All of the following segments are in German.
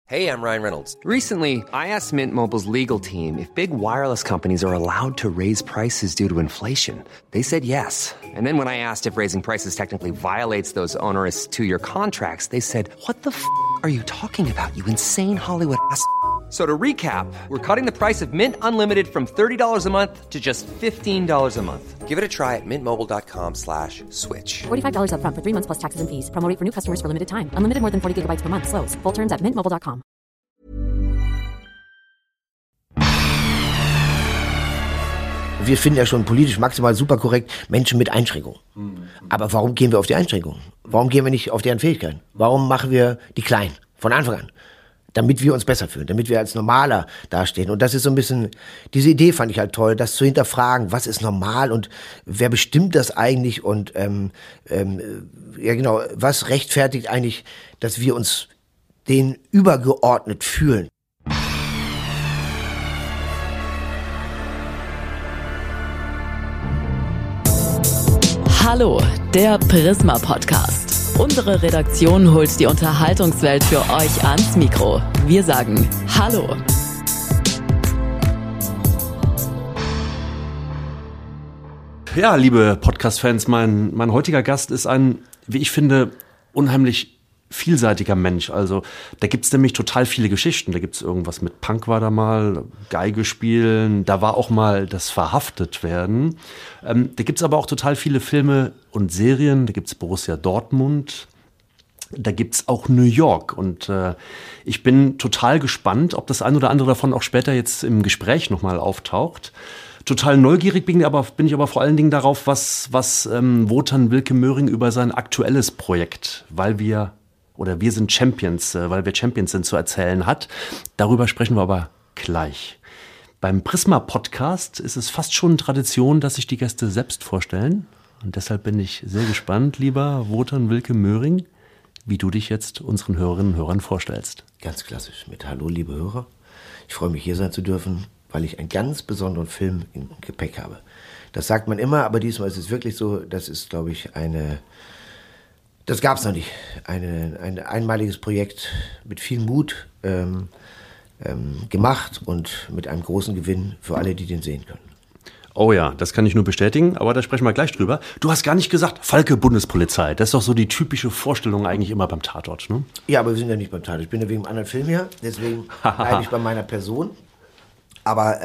Hey, I'm Ryan Reynolds. Recently, I asked Mint Mobile's legal team if big wireless companies are allowed to raise prices due to inflation. They said yes. And then when I asked if raising prices technically violates those onerous two-year contracts, they said, "What the f*** are you talking about, you insane Hollywood ass?" So to recap, we're cutting the price of Mint Unlimited from $30 a month to just $15 a month. Give it a try at mintmobile.com/switch. $45 up front for 3 months plus taxes and fees. Promo rate for new customers for limited time. Unlimited more than 40 gigabytes per month. Slows full terms at mintmobile.com. Wir finden ja schon politisch maximal super korrekt Menschen mit Einschränkungen. Aber warum gehen wir auf die Einschränkungen? Warum gehen wir nicht auf deren Fähigkeiten? Warum machen wir die klein von Anfang an? Damit wir uns besser fühlen, damit wir als normaler dastehen. Und das ist so ein bisschen, diese Idee fand ich halt toll, das zu hinterfragen, was ist normal und wer bestimmt das eigentlich und ja genau, was rechtfertigt eigentlich, dass wir uns denen übergeordnet fühlen. Hallo, der Prisma-Podcast. Unsere Redaktion holt die Unterhaltungswelt für euch ans Mikro. Wir sagen Hallo. Ja, liebe Podcast-Fans, mein heutiger Gast ist ein, wie ich finde, unheimlich vielseitiger Mensch. Also da gibt's nämlich total viele Geschichten. Da gibt's irgendwas mit Punk war da mal, Geige spielen, da war auch mal das Verhaftetwerden. Da gibt's aber auch total viele Filme und Serien. Da gibt's Borussia Dortmund. Da gibt's auch New York. Und ich bin total gespannt, ob das ein oder andere davon auch später jetzt im Gespräch nochmal auftaucht. Total neugierig bin ich aber vor allen Dingen darauf, was Wotan Wilke Möhring über sein aktuelles Projekt, wir sind Champions, weil wir Champions sind, zu erzählen hat. Darüber sprechen wir aber gleich. Beim Prisma-Podcast ist es fast schon Tradition, dass sich die Gäste selbst vorstellen. Und deshalb bin ich sehr gespannt, lieber Wotan Wilke Möhring, wie du dich jetzt unseren Hörerinnen und Hörern vorstellst. Ganz klassisch mit Hallo, liebe Hörer. Ich freue mich, hier sein zu dürfen, weil ich einen ganz besonderen Film im Gepäck habe. Das sagt man immer, aber diesmal ist es wirklich so, das ist, glaube ich, das gab es noch nicht. Ein einmaliges Projekt mit viel Mut gemacht und mit einem großen Gewinn für alle, die den sehen können. Oh ja, das kann ich nur bestätigen, aber da sprechen wir gleich drüber. Du hast gar nicht gesagt, Falke Bundespolizei. Das ist doch so die typische Vorstellung eigentlich immer beim Tatort, ne? Ja, aber wir sind ja nicht beim Tatort. Ich bin ja wegen einem anderen Film hier, deswegen bleibe ich bei meiner Person. Aber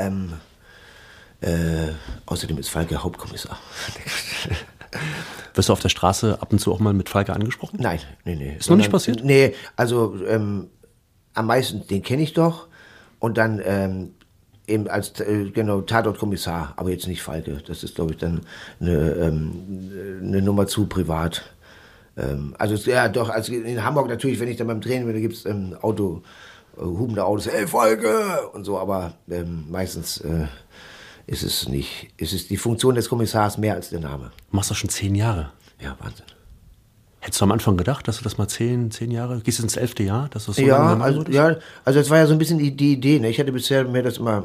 außerdem ist Falke Hauptkommissar. Wirst du auf der Straße ab und zu auch mal mit Falke angesprochen? Nein. Ist noch nicht passiert? Nee, also am meisten, den kenne ich doch. Und dann eben als Tatortkommissar, aber jetzt nicht Falke. Das ist, glaube ich, dann eine Nummer zu privat. Also in Hamburg natürlich, wenn ich dann beim Drehen bin, da gibt es hubende Autos, ey Falke! Und so, aber meistens ist es nicht. Es ist die Funktion des Kommissars mehr als der Name. Du machst das schon 10 Jahre. Ja, Wahnsinn. Hättest du am Anfang gedacht, dass du das mal 10 Jahre, gehst du ins 11. Jahr, dass du das so ja, lange also das war ja so ein bisschen die Idee. Ne? Ich hatte bisher mir das immer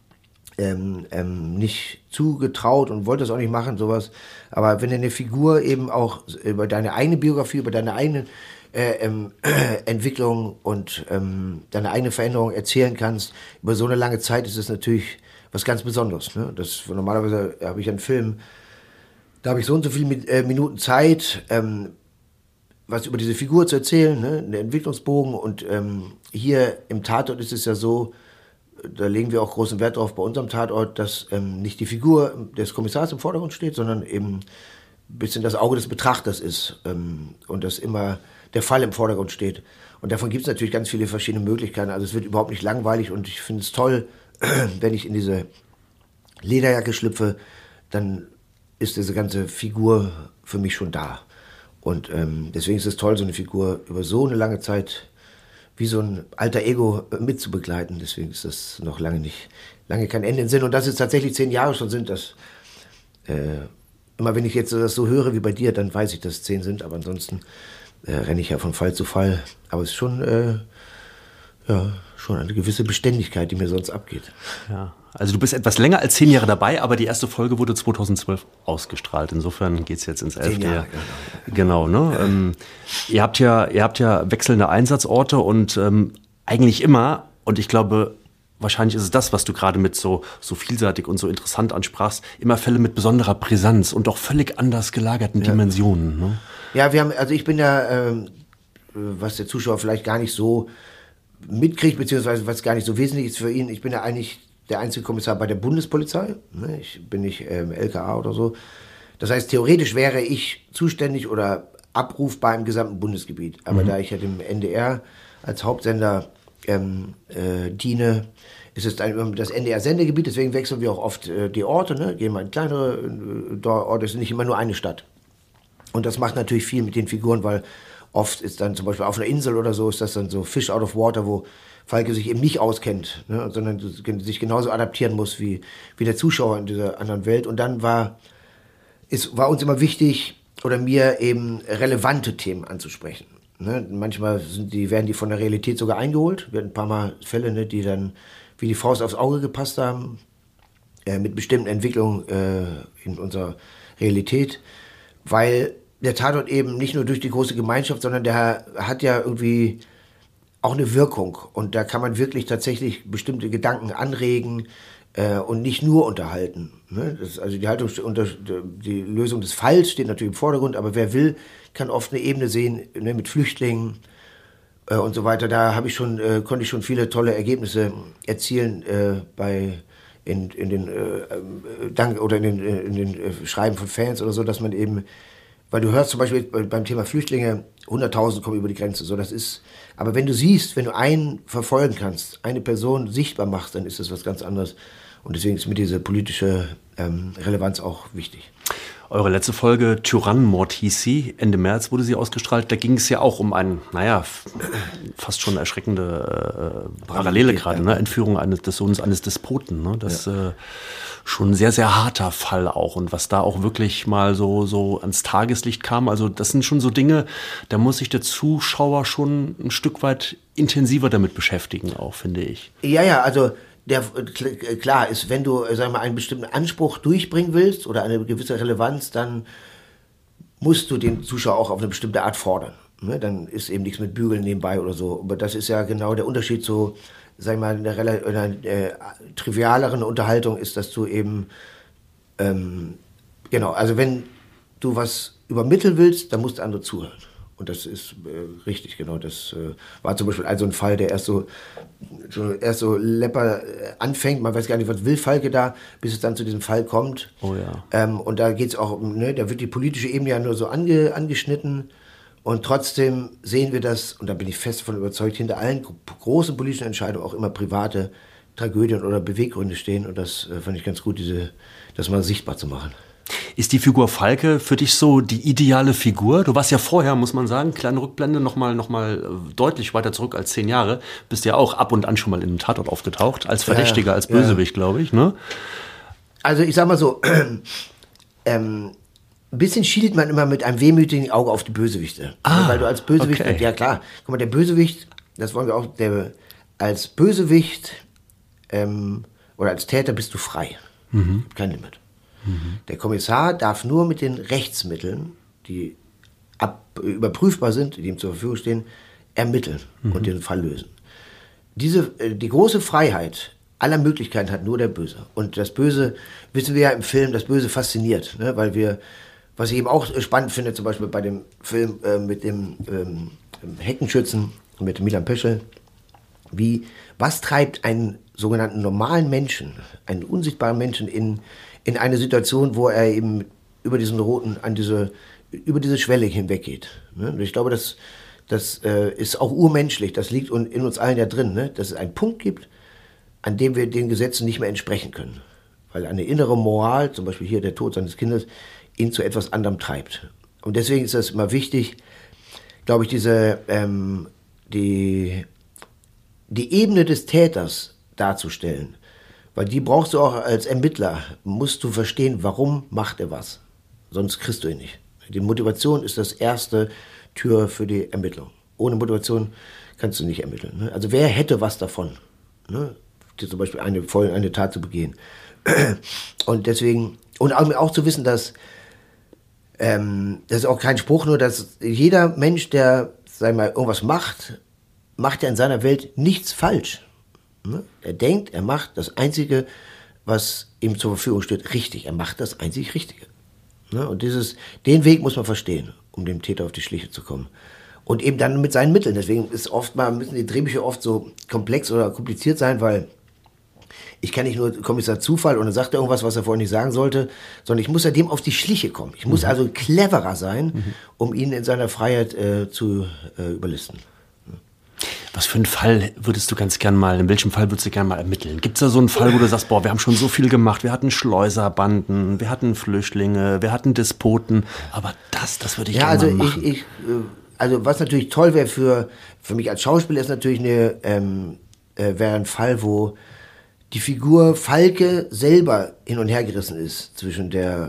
nicht zugetraut und wollte das auch nicht machen, sowas. Aber wenn du eine Figur eben auch über deine eigene Biografie, über deine eigene Entwicklung und deine eigene Veränderung erzählen kannst, über so eine lange Zeit ist es natürlich was ganz Besonderes. Ne? Normalerweise habe ich einen Film, da habe ich so und so viele Minuten Zeit, was über diese Figur zu erzählen, ne? Einen Entwicklungsbogen. Und hier im Tatort ist es ja so, da legen wir auch großen Wert drauf bei unserem Tatort, dass nicht die Figur des Kommissars im Vordergrund steht, sondern eben ein bisschen das Auge des Betrachters ist und dass immer der Fall im Vordergrund steht. Und davon gibt es natürlich ganz viele verschiedene Möglichkeiten. Also es wird überhaupt nicht langweilig und ich finde es toll, wenn ich in diese Lederjacke schlüpfe, dann ist diese ganze Figur für mich schon da. Und deswegen ist es toll, so eine Figur über so eine lange Zeit wie so ein alter Ego mitzubegleiten. Deswegen ist das noch lange kein Ende in Sinn. Und dass es tatsächlich 10 Jahre schon sind, das immer wenn ich jetzt das so höre wie bei dir, dann weiß ich, dass es 10 sind. Aber ansonsten renne ich ja von Fall zu Fall. Aber es ist schon eine gewisse Beständigkeit, die mir sonst abgeht. Ja, also du bist etwas länger als 10 Jahre dabei, aber die erste Folge wurde 2012 ausgestrahlt. Insofern geht es jetzt ins 11. Jahr. Genau, ne? Ihr habt ja wechselnde Einsatzorte und eigentlich immer, und ich glaube, wahrscheinlich ist es das, was du gerade mit so vielseitig und so interessant ansprachst, immer Fälle mit besonderer Brisanz und auch völlig anders gelagerten Dimensionen. Ne? Ja, ich bin ja, was der Zuschauer vielleicht gar nicht so mitkriegt, beziehungsweise was gar nicht so wesentlich ist für ihn, ich bin ja eigentlich der einzige Kommissar bei der Bundespolizei. Ne? Ich bin nicht LKA oder so. Das heißt, theoretisch wäre ich zuständig oder abrufbar im gesamten Bundesgebiet. Aber da ich ja dem NDR als Hauptsender diene, ist es dann das NDR-Sendegebiet, deswegen wechseln wir auch oft die Orte, ne? Gehen mal in kleinere Orte, es ist nicht immer nur eine Stadt. Und das macht natürlich viel mit den Figuren, weil oft ist dann zum Beispiel auf einer Insel oder so, ist das dann so Fish out of water, wo Falke sich eben nicht auskennt, ne? Sondern sich genauso adaptieren muss wie der Zuschauer in dieser anderen Welt. Und dann war uns immer wichtig, oder mir eben relevante Themen anzusprechen. Ne? Manchmal werden die von der Realität sogar eingeholt. Wir hatten ein paar Mal Fälle, ne, die dann wie die Faust aufs Auge gepasst haben, mit bestimmten Entwicklungen in unserer Realität, weil der Tatort eben nicht nur durch die große Gemeinschaft, sondern der hat ja irgendwie auch eine Wirkung. Und da kann man wirklich tatsächlich bestimmte Gedanken anregen und nicht nur unterhalten. Ne? Also die Lösung des Falls steht natürlich im Vordergrund, aber wer will, kann oft eine Ebene sehen, ne, mit Flüchtlingen und so weiter. Da konnte ich schon viele tolle Ergebnisse erzielen in den Schreiben von Fans oder so, dass man eben, weil du hörst zum Beispiel beim Thema Flüchtlinge, 100.000 kommen über die Grenze. So, aber wenn du einen verfolgen kannst, eine Person sichtbar machst, dann ist das was ganz anderes. Und deswegen ist mir diese politische Relevanz auch wichtig. Eure letzte Folge, Tyrannenmord hieß sie, Ende März wurde sie ausgestrahlt. Da ging es ja auch um fast schon erschreckende Parallele gerade, ne? Entführung des Sohnes eines Despoten. Ne? Das schon ein sehr, sehr harter Fall auch. Und was da auch wirklich mal so ans Tageslicht kam, also das sind schon so Dinge, da muss sich der Zuschauer schon ein Stück weit intensiver damit beschäftigen auch, finde ich. Ja, also klar ist, wenn du, einen bestimmten Anspruch durchbringen willst oder eine gewisse Relevanz, dann musst du den Zuschauer auch auf eine bestimmte Art fordern. Ne? Dann ist eben nichts mit Bügeln nebenbei oder so. Aber das ist ja genau der Unterschied zu, einer trivialeren Unterhaltung ist, dass du eben, also wenn du was übermitteln willst, dann muss der andere zuhören. Und das ist richtig, genau. Das war zum Beispiel ein Fall, der erst so lepper anfängt. Man weiß gar nicht, was will Falke da, bis es dann zu diesem Fall kommt. Oh ja. Und da geht es auch, ne, da wird die politische Ebene ja nur so angeschnitten. Und trotzdem sehen wir das, und da bin ich fest davon überzeugt, hinter allen großen politischen Entscheidungen auch immer private Tragödien oder Beweggründe stehen. Und das fand ich ganz gut, das mal sichtbar zu machen. Ist die Figur Falke für dich so die ideale Figur? Du warst ja vorher, muss man sagen, kleine Rückblende, noch mal deutlich weiter zurück als 10 Jahre. Bist ja auch ab und an schon mal in einem Tatort aufgetaucht, als Verdächtiger, als Bösewicht, glaube ich, ne? Also ich sag mal so, ein bisschen schielt man immer mit einem wehmütigen Auge auf die Bösewichte. Weil du als Bösewicht, okay. Ja klar, guck mal, der Bösewicht, das wollen wir auch, als Bösewicht oder als Täter bist du frei. Kein Limit. Der Kommissar darf nur mit den Rechtsmitteln, die überprüfbar sind, die ihm zur Verfügung stehen, ermitteln und den Fall lösen. Die große Freiheit aller Möglichkeiten hat nur der Böse. Und das Böse, wissen wir ja im Film, das Böse fasziniert. Ne? Weil was ich eben auch spannend finde, zum Beispiel bei dem Film mit dem Heckenschützen, mit Milan Peschel, was treibt einen sogenannten normalen Menschen, einen unsichtbaren Menschen in eine Situation, wo er eben über diesen über diese Schwelle hinweggeht. Ne? Und ich glaube, das ist auch urmenschlich, das liegt in uns allen ja drin, ne? Dass es einen Punkt gibt, an dem wir den Gesetzen nicht mehr entsprechen können. Weil eine innere Moral, zum Beispiel hier der Tod seines Kindes, ihn zu etwas anderem treibt. Und deswegen ist das immer wichtig, glaube ich, die Ebene des Täters darzustellen. Weil die brauchst du auch als Ermittler, musst du verstehen, warum macht er was. Sonst kriegst du ihn nicht. Die Motivation ist das erste Tür für die Ermittlung. Ohne Motivation kannst du nicht ermitteln. Ne? Also wer hätte was davon, ne? Zum Beispiel eine Tat zu begehen. Und deswegen, und auch zu wissen, dass das ist auch kein Spruch, nur dass jeder Mensch, der irgendwas macht, macht er in seiner Welt nichts falsch. Ne? Er denkt, er macht das Einzige, was ihm zur Verfügung steht, richtig. Er macht das einzig Richtige. Ne? Und den Weg muss man verstehen, um dem Täter auf die Schliche zu kommen. Und eben dann mit seinen Mitteln. Deswegen müssen die Drehbücher oft so komplex oder kompliziert sein, weil ich kann nicht nur Kommissar Zufall und dann sagt er irgendwas, was er vorhin nicht sagen sollte, sondern ich muss ja dem auf die Schliche kommen. Ich muss also cleverer sein, um ihn in seiner Freiheit zu überlisten. Was für einen Fall würdest du ganz gern mal, in welchem Fall würdest du gern mal ermitteln? Gibt es da so einen Fall, wo du sagst, boah, wir haben schon so viel gemacht, wir hatten Schleuserbanden, wir hatten Flüchtlinge, wir hatten Despoten, aber das würde ich gerne mal machen. Also was natürlich toll wäre für mich als Schauspieler, ist natürlich wäre ein Fall, wo die Figur Falke selber hin und her gerissen ist zwischen dem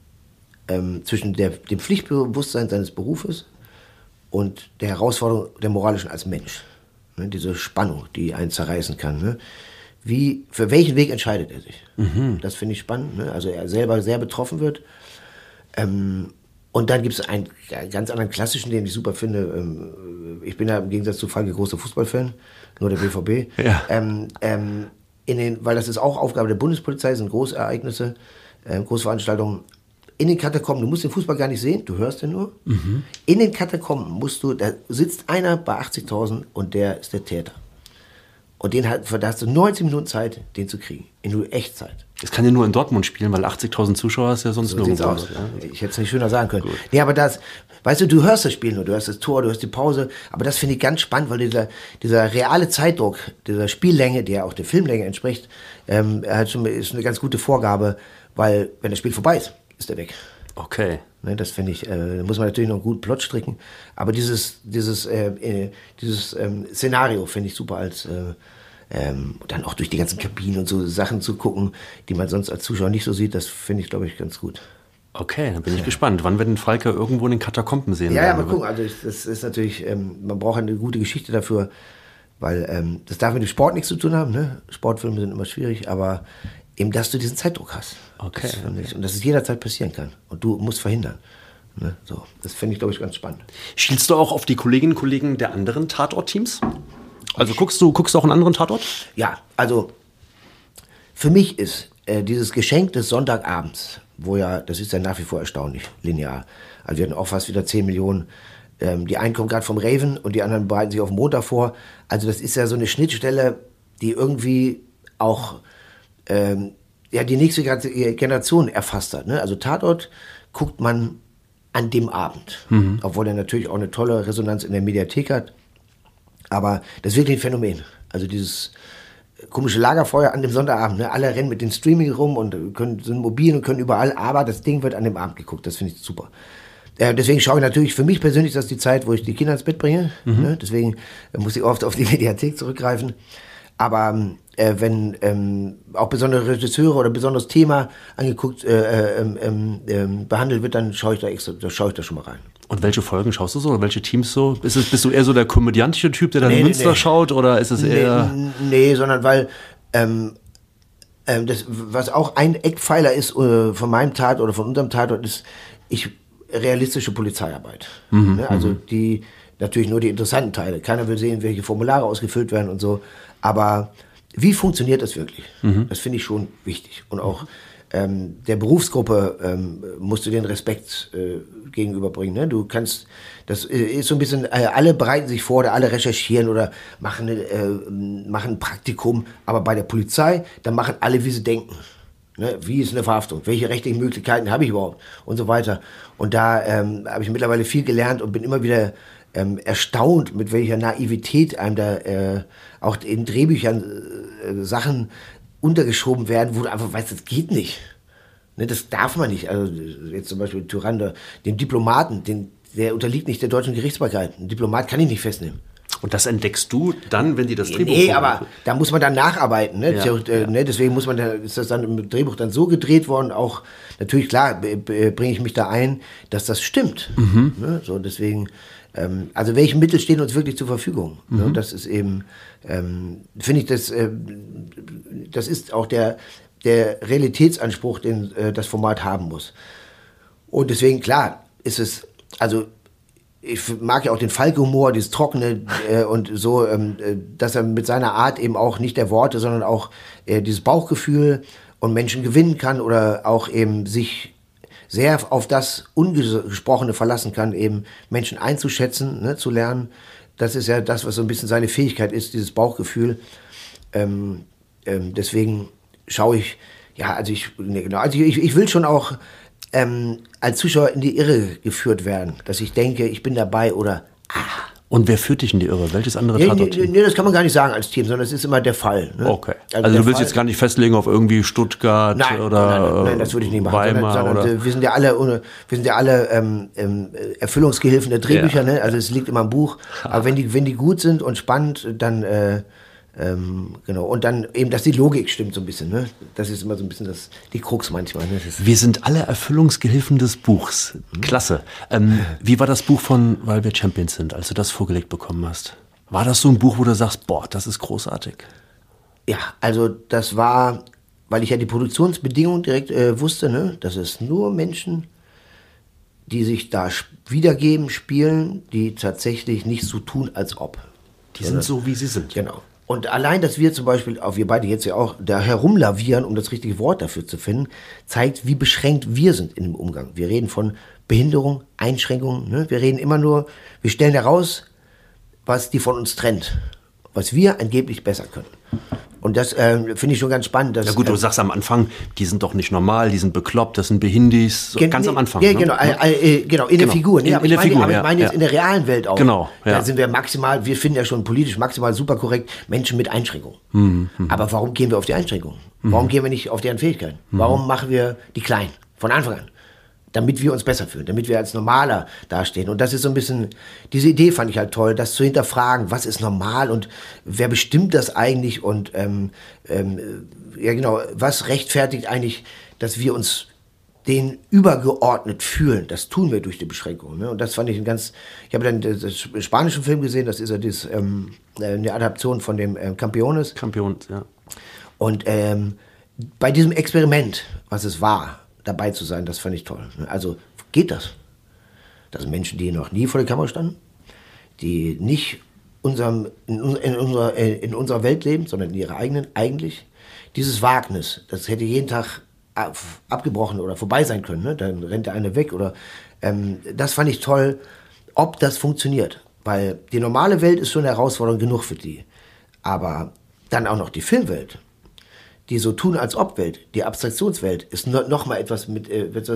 Pflichtbewusstsein seines Berufes und der Herausforderung der moralischen als Mensch. Ne, diese Spannung, die einen zerreißen kann. Ne? Für welchen Weg entscheidet er sich? Das finde ich spannend. Ne? Also er selber sehr betroffen wird. Und dann gibt es einen ganz anderen klassischen, den ich super finde. Ich bin ja im Gegensatz zu Falke großer Fußballfan, nur der BVB. Ja. Weil das ist auch Aufgabe der Bundespolizei, sind Großereignisse, Großveranstaltungen. In den Katakomben, du musst den Fußball gar nicht sehen, du hörst den nur. In den Katakomben da sitzt einer bei 80.000 und der ist der Täter. Und da hast du 90 Minuten Zeit, den zu kriegen. In nur Echtzeit. Das kann ja nur in Dortmund spielen, weil 80.000 Zuschauer ist ja sonst so nirgendwo. Aus. Ja. Ich hätte es nicht schöner sagen können. Gut. Nee, aber weißt du hörst das Spiel nur, du hörst das Tor, du hörst die Pause, aber das finde ich ganz spannend, weil dieser reale Zeitdruck, dieser Spiellänge, die ja auch der Filmlänge entspricht, ist eine ganz gute Vorgabe, weil wenn das Spiel vorbei ist er weg. Okay. Ne, das finde ich, muss man natürlich noch gut Plot stricken, aber dieses Szenario finde ich super als dann auch durch die ganzen Kabinen und so Sachen zu gucken, die man sonst als Zuschauer nicht so sieht, das finde ich, glaube ich, ganz gut. Okay, dann bin ich gespannt. Wann wir den Falke irgendwo in den Katakomben sehen werden? Ja, mal gucken. Also das ist natürlich, man braucht eine gute Geschichte dafür, weil das darf mit dem Sport nichts zu tun haben. Ne? Sportfilme sind immer schwierig, aber eben, dass du diesen Zeitdruck hast. Okay. Und dass es jederzeit passieren kann. Und du musst verhindern. Ne? So, das finde ich, glaube ich, ganz spannend. Schielst du auch auf die Kolleginnen und Kollegen der anderen Tatort-Teams? Also guckst du auch einen anderen Tatort? Ja, also für mich ist dieses Geschenk des Sonntagabends, das ist ja nach wie vor erstaunlich, linear. Also wir hatten auch fast wieder 10 Millionen. Die einen kommen gerade vom Raven und die anderen bereiten sich auf den Montag vor. Also das ist ja so eine Schnittstelle, die irgendwie auch die nächste Generation erfasst hat. Ne? Also Tatort guckt man an dem Abend. Obwohl er natürlich auch eine tolle Resonanz in der Mediathek hat. Aber das ist wirklich ein Phänomen. Also dieses komische Lagerfeuer an dem Sonntagabend. Ne? Alle rennen mit den Streaming rum und sind mobil und können überall. Aber das Ding wird an dem Abend geguckt. Das finde ich super. Deswegen schaue ich natürlich, für mich persönlich ist das die Zeit, wo ich die Kinder ins Bett bringe. Ne? Deswegen muss ich oft auf die Mediathek zurückgreifen. Aber wenn auch besondere Regisseure oder besonderes Thema angeguckt, behandelt wird, dann schaue ich da schon mal rein. Und welche Folgen schaust du so? Oder welche Teams so? Bist du eher so der komödiantische Typ, der dann Münster schaut? Oder ist es eher... Nee, sondern weil das, was auch ein Eckpfeiler ist von meinem Tatort oder von unserem Tatort, ist realistische Polizeiarbeit. Ne? Also die natürlich nur die interessanten Teile. Keiner will sehen, welche Formulare ausgefüllt werden und so. Aber wie funktioniert das wirklich? Das finde ich schon wichtig. Und auch der Berufsgruppe musst du den Respekt gegenüberbringen. Ne? Du kannst, das ist so ein bisschen, alle bereiten sich vor oder alle recherchieren oder machen ein Praktikum. Aber bei der Polizei, dann machen alle, wie sie denken. Ne? Wie ist eine Verhaftung? Welche rechtlichen Möglichkeiten habe ich überhaupt? Und so weiter. Und da habe ich mittlerweile viel gelernt und bin immer wieder erstaunt, mit welcher Naivität einem da auch in Drehbüchern Sachen untergeschoben werden, wo du einfach weißt, das geht nicht. Ne, das darf man nicht. Also jetzt zum Beispiel Tyrann, den Diplomaten, der unterliegt nicht der deutschen Gerichtsbarkeit. Ein Diplomat kann ich nicht festnehmen. Und das entdeckst du dann, wenn die das Drehbuch Nee, aber da muss man dann nacharbeiten. Ne? Ja. Ne? Deswegen ist das dann im Drehbuch dann so gedreht worden. Auch natürlich, klar, bringe ich mich da ein, dass das stimmt. Ne? So, deswegen, also welche Mittel stehen uns wirklich zur Verfügung? Ne? Das ist eben, finde ich, das ist auch der Realitätsanspruch, den das Format haben muss. Und deswegen, klar, ist es, also ich mag ja auch den Falke-Humor, dieses Trockene und so, dass er mit seiner Art eben auch nicht der Worte, sondern auch dieses Bauchgefühl und Menschen gewinnen kann oder auch eben sich sehr auf das Ungesprochene verlassen kann, eben Menschen einzuschätzen, ne, zu lernen. Das ist ja das, was so ein bisschen seine Fähigkeit ist, dieses Bauchgefühl. Deswegen schaue ich, ich will schon auch als Zuschauer in die Irre geführt werden, dass ich denke, ich bin dabei oder Und wer führt dich in die Irre? Welches andere Tatort-Team? Nee, das kann man gar nicht sagen als Team, sondern es ist immer der Fall. Ne? Okay. Also du willst jetzt gar nicht festlegen auf irgendwie Stuttgart Nein, das würde ich nicht machen. Weimar sondern wir sind ja alle, Erfüllungsgehilfen der Drehbücher, ne? Also es liegt immer im Buch. Aber wenn die gut sind und spannend, dann genau. Und dann eben, dass die Logik stimmt so ein bisschen. Ne? Das ist immer so ein bisschen die Krux manchmal. Ne? Wir sind alle Erfüllungsgehilfen des Buchs. Klasse. Wie war das Buch von Weil wir Champions sind, als du das vorgelegt bekommen hast? War das so ein Buch, wo du sagst, boah, das ist großartig? Ja, also das war, weil ich ja die Produktionsbedingungen direkt wusste, ne? Dass es nur Menschen, die sich da wiedergeben, spielen, die tatsächlich nicht so tun, als ob. Die sind so, wie sie sind. Genau. Und allein, dass wir zum Beispiel, auch wir beide jetzt ja auch, da herumlavieren, um das richtige Wort dafür zu finden, zeigt, wie beschränkt wir sind in dem Umgang. Wir reden von Behinderung, Einschränkungen. Ne? Wir reden immer nur, wir stellen heraus, was die von uns trennt. Was wir angeblich besser können. Und das finde ich schon ganz spannend. Dass, ja gut, du sagst am Anfang, die sind doch nicht normal, die sind bekloppt, das sind Behindis. So, ganz am Anfang. Ja, ne? Genau, in der Figur. Ne? In der Figur, aber ich meine jetzt in der realen Welt auch. Genau, ja. Da sind wir maximal, wir finden ja schon politisch maximal super korrekt, Menschen mit Einschränkungen. Aber warum gehen wir auf die Einschränkungen? Warum gehen wir nicht auf deren Fähigkeiten? Warum machen wir die klein? Von Anfang an. Damit wir uns besser fühlen, damit wir als Normaler dastehen. Und das ist so ein bisschen, diese Idee fand ich halt toll, das zu hinterfragen, was ist normal und wer bestimmt das eigentlich und was rechtfertigt eigentlich, dass wir uns denen übergeordnet fühlen. Das tun wir durch die Beschränkung. Ne? Und das fand ich ich habe dann den spanischen Film gesehen, das ist ja eine Adaption von dem Campeones. Campeones, ja. Und bei diesem Experiment, was es war, dabei zu sein, das fand ich toll. Also geht das? Das sind Menschen, die noch nie vor der Kamera standen, die nicht in unserer Welt leben, sondern in ihrer eigenen eigentlich. Dieses Wagnis, das hätte jeden Tag abgebrochen oder vorbei sein können. Ne? Dann rennt der eine weg. Das fand ich toll, ob das funktioniert. Weil die normale Welt ist schon eine Herausforderung genug für die. Aber dann auch noch die Filmwelt. Die so tun als ob Welt, die Abstraktionswelt, ist noch mal etwas mit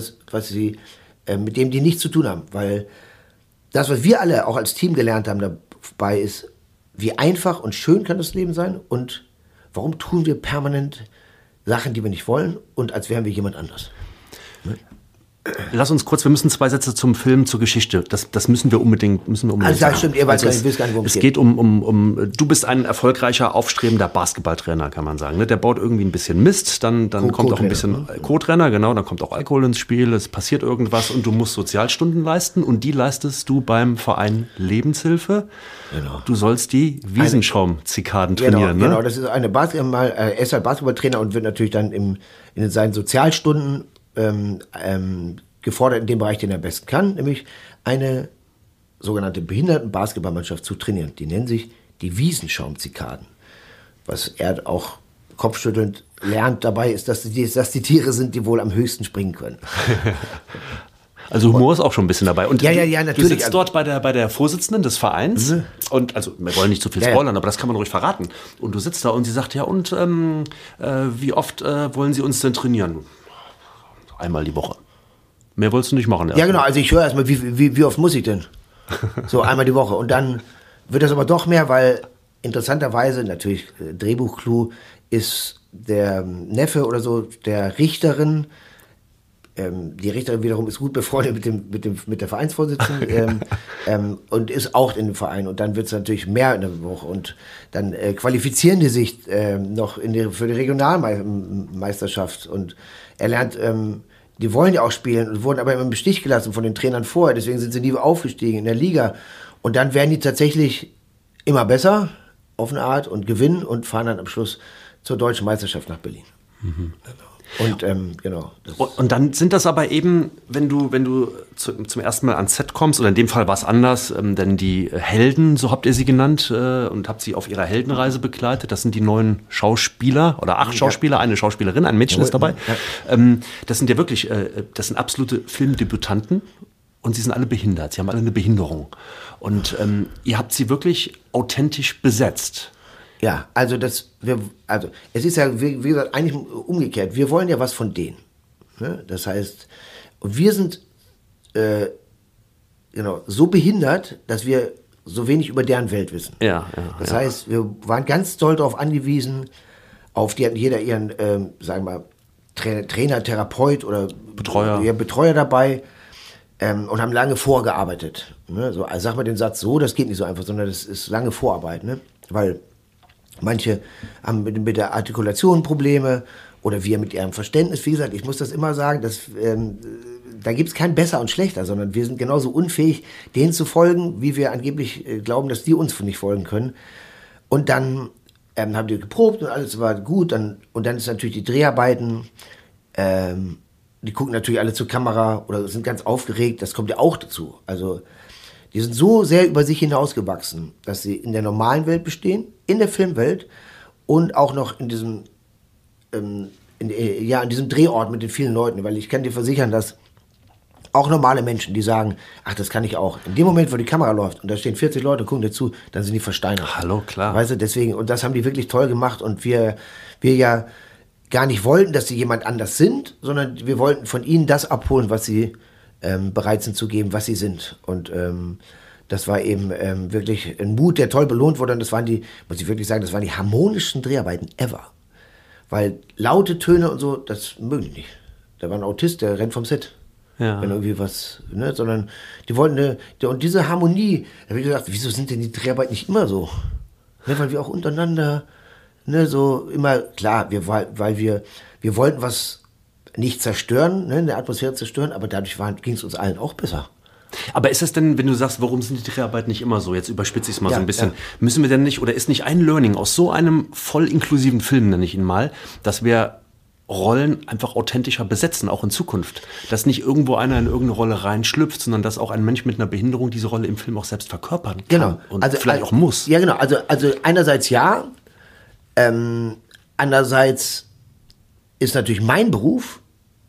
dem die nichts zu tun haben, weil das, was wir alle auch als Team gelernt haben dabei, ist, wie einfach und schön kann das Leben sein und warum tun wir permanent Sachen, die wir nicht wollen und als wären wir jemand anders. Ne? Lass uns kurz, wir müssen 2 Sätze zum Film, zur Geschichte. Das müssen wir unbedingt Also sagen. stimmt, ihr weißt gar nicht, worum es geht du bist ein erfolgreicher, aufstrebender Basketballtrainer, kann man sagen. Ne? Der baut irgendwie ein bisschen Mist, dann kommt auch ein bisschen Co-Trainer, genau, dann kommt auch Alkohol ins Spiel, es passiert irgendwas und du musst Sozialstunden leisten und die leistest du beim Verein Lebenshilfe. Genau. Du sollst die Wiesenschaum-Zikaden trainieren, ne? Genau, das ist er ist halt Basketballtrainer und wird natürlich dann in seinen Sozialstunden gefordert in dem Bereich, den er am besten kann, nämlich eine sogenannte Behinderten-Basketballmannschaft zu trainieren. Die nennen sich die Wiesenschaum-Zikaden. Was er auch kopfschüttelnd lernt dabei, ist, dass die Tiere sind, die wohl am höchsten springen können. Also Humor ist auch schon ein bisschen dabei. Und ja, natürlich. Du sitzt dort bei der Vorsitzenden des Vereins und also wir wollen nicht zu viel spoilern, aber das kann man ruhig verraten. Und du sitzt da und sie sagt, ja und wie oft wollen Sie uns denn trainieren? Einmal die Woche. Mehr wolltest du nicht machen. Ja, genau. Also ich höre erstmal, wie oft muss ich denn? So, einmal die Woche. Und dann wird das aber doch mehr, weil interessanterweise, natürlich Drehbuchclou, ist der Neffe oder so der Richterin. Die Richterin wiederum ist gut befreundet mit der Vereinsvorsitzenden und ist auch in dem Verein. Und dann wird es natürlich mehr in der Woche. Und dann qualifizieren die sich noch für die Regionalmeisterschaft. Und er lernt, die wollen ja auch spielen und wurden aber immer im Stich gelassen von den Trainern vorher. Deswegen sind sie nie aufgestiegen in der Liga. Und dann werden die tatsächlich immer besser auf eine Art und gewinnen und fahren dann am Schluss zur deutschen Meisterschaft nach Berlin. Und genau. Und dann sind das aber eben, wenn du zum ersten Mal ans Set kommst, oder in dem Fall war es anders, denn die Helden, so habt ihr sie genannt, und habt sie auf ihrer Heldenreise begleitet. Das sind die 9 Schauspieler oder 8 Schauspieler, eine Schauspielerin, ein Mädchen ist dabei. Ja. Das sind ja wirklich, das sind absolute Filmdebütanten und sie sind alle behindert. Sie haben alle eine Behinderung. Und ihr habt sie wirklich authentisch besetzt. Ja, also es ist ja, wie gesagt, eigentlich umgekehrt. Wir wollen ja was von denen. Ne? Das heißt, wir sind so behindert, dass wir so wenig über deren Welt wissen. Das heißt, wir waren ganz doll darauf angewiesen, die hatten jeder ihren, sagen wir mal, Trainer, Therapeut oder Betreuer dabei und haben lange vorgearbeitet. Ne? So, also sag mal den Satz so, das geht nicht so einfach, sondern das ist lange Vorarbeit. Ne? Weil manche haben mit der Artikulation Probleme oder wir mit ihrem Verständnis. Wie gesagt, ich muss das immer sagen, dass, da gibt es kein besser und schlechter, sondern wir sind genauso unfähig, denen zu folgen, wie wir angeblich glauben, dass die uns nicht folgen können. Und dann haben die geprobt und alles war gut. Und dann ist natürlich die Dreharbeiten, die gucken natürlich alle zur Kamera oder sind ganz aufgeregt. Das kommt ja auch dazu. Also die sind so sehr über sich hinausgewachsen, dass sie in der normalen Welt bestehen, in der Filmwelt und auch noch in diesem, in diesem Drehort mit den vielen Leuten. Weil ich kann dir versichern, dass auch normale Menschen, die sagen, ach, das kann ich auch. In dem Moment, wo die Kamera läuft und da stehen 40 Leute und gucken dir zu, dann sind die versteinert. Hallo, klar. Weißt du, deswegen, und das haben die wirklich toll gemacht und wir ja gar nicht wollten, dass sie jemand anders sind, sondern wir wollten von ihnen das abholen, was sie bereit sind zu geben, was sie sind. Und das war eben wirklich ein Mut, der toll belohnt wurde. Und das waren muss ich wirklich sagen, das waren die harmonischsten Dreharbeiten ever. Weil laute Töne und so, das mögen die nicht. Da war ein Autist, der rennt vom Set. Ja. Wenn irgendwie was, ne, sondern die wollten und diese Harmonie, da habe ich gedacht, wieso sind denn die Dreharbeiten nicht immer so? Ne, weil wir auch untereinander, ne, so immer, klar, weil wir wollten was nicht zerstören, ne, eine Atmosphäre zerstören, aber dadurch ging es uns allen auch besser. Aber ist es denn, wenn du sagst, warum sind die Dreharbeiten nicht immer so, jetzt überspitze ich es mal so ein bisschen, müssen wir denn nicht, oder ist nicht ein Learning aus so einem voll inklusiven Film, nenne ich ihn mal, dass wir Rollen einfach authentischer besetzen, auch in Zukunft? Dass nicht irgendwo einer in irgendeine Rolle reinschlüpft, sondern dass auch ein Mensch mit einer Behinderung diese Rolle im Film auch selbst verkörpern kann. Genau. Und vielleicht auch muss. Ja, genau. Also einerseits ja, andererseits ist natürlich mein Beruf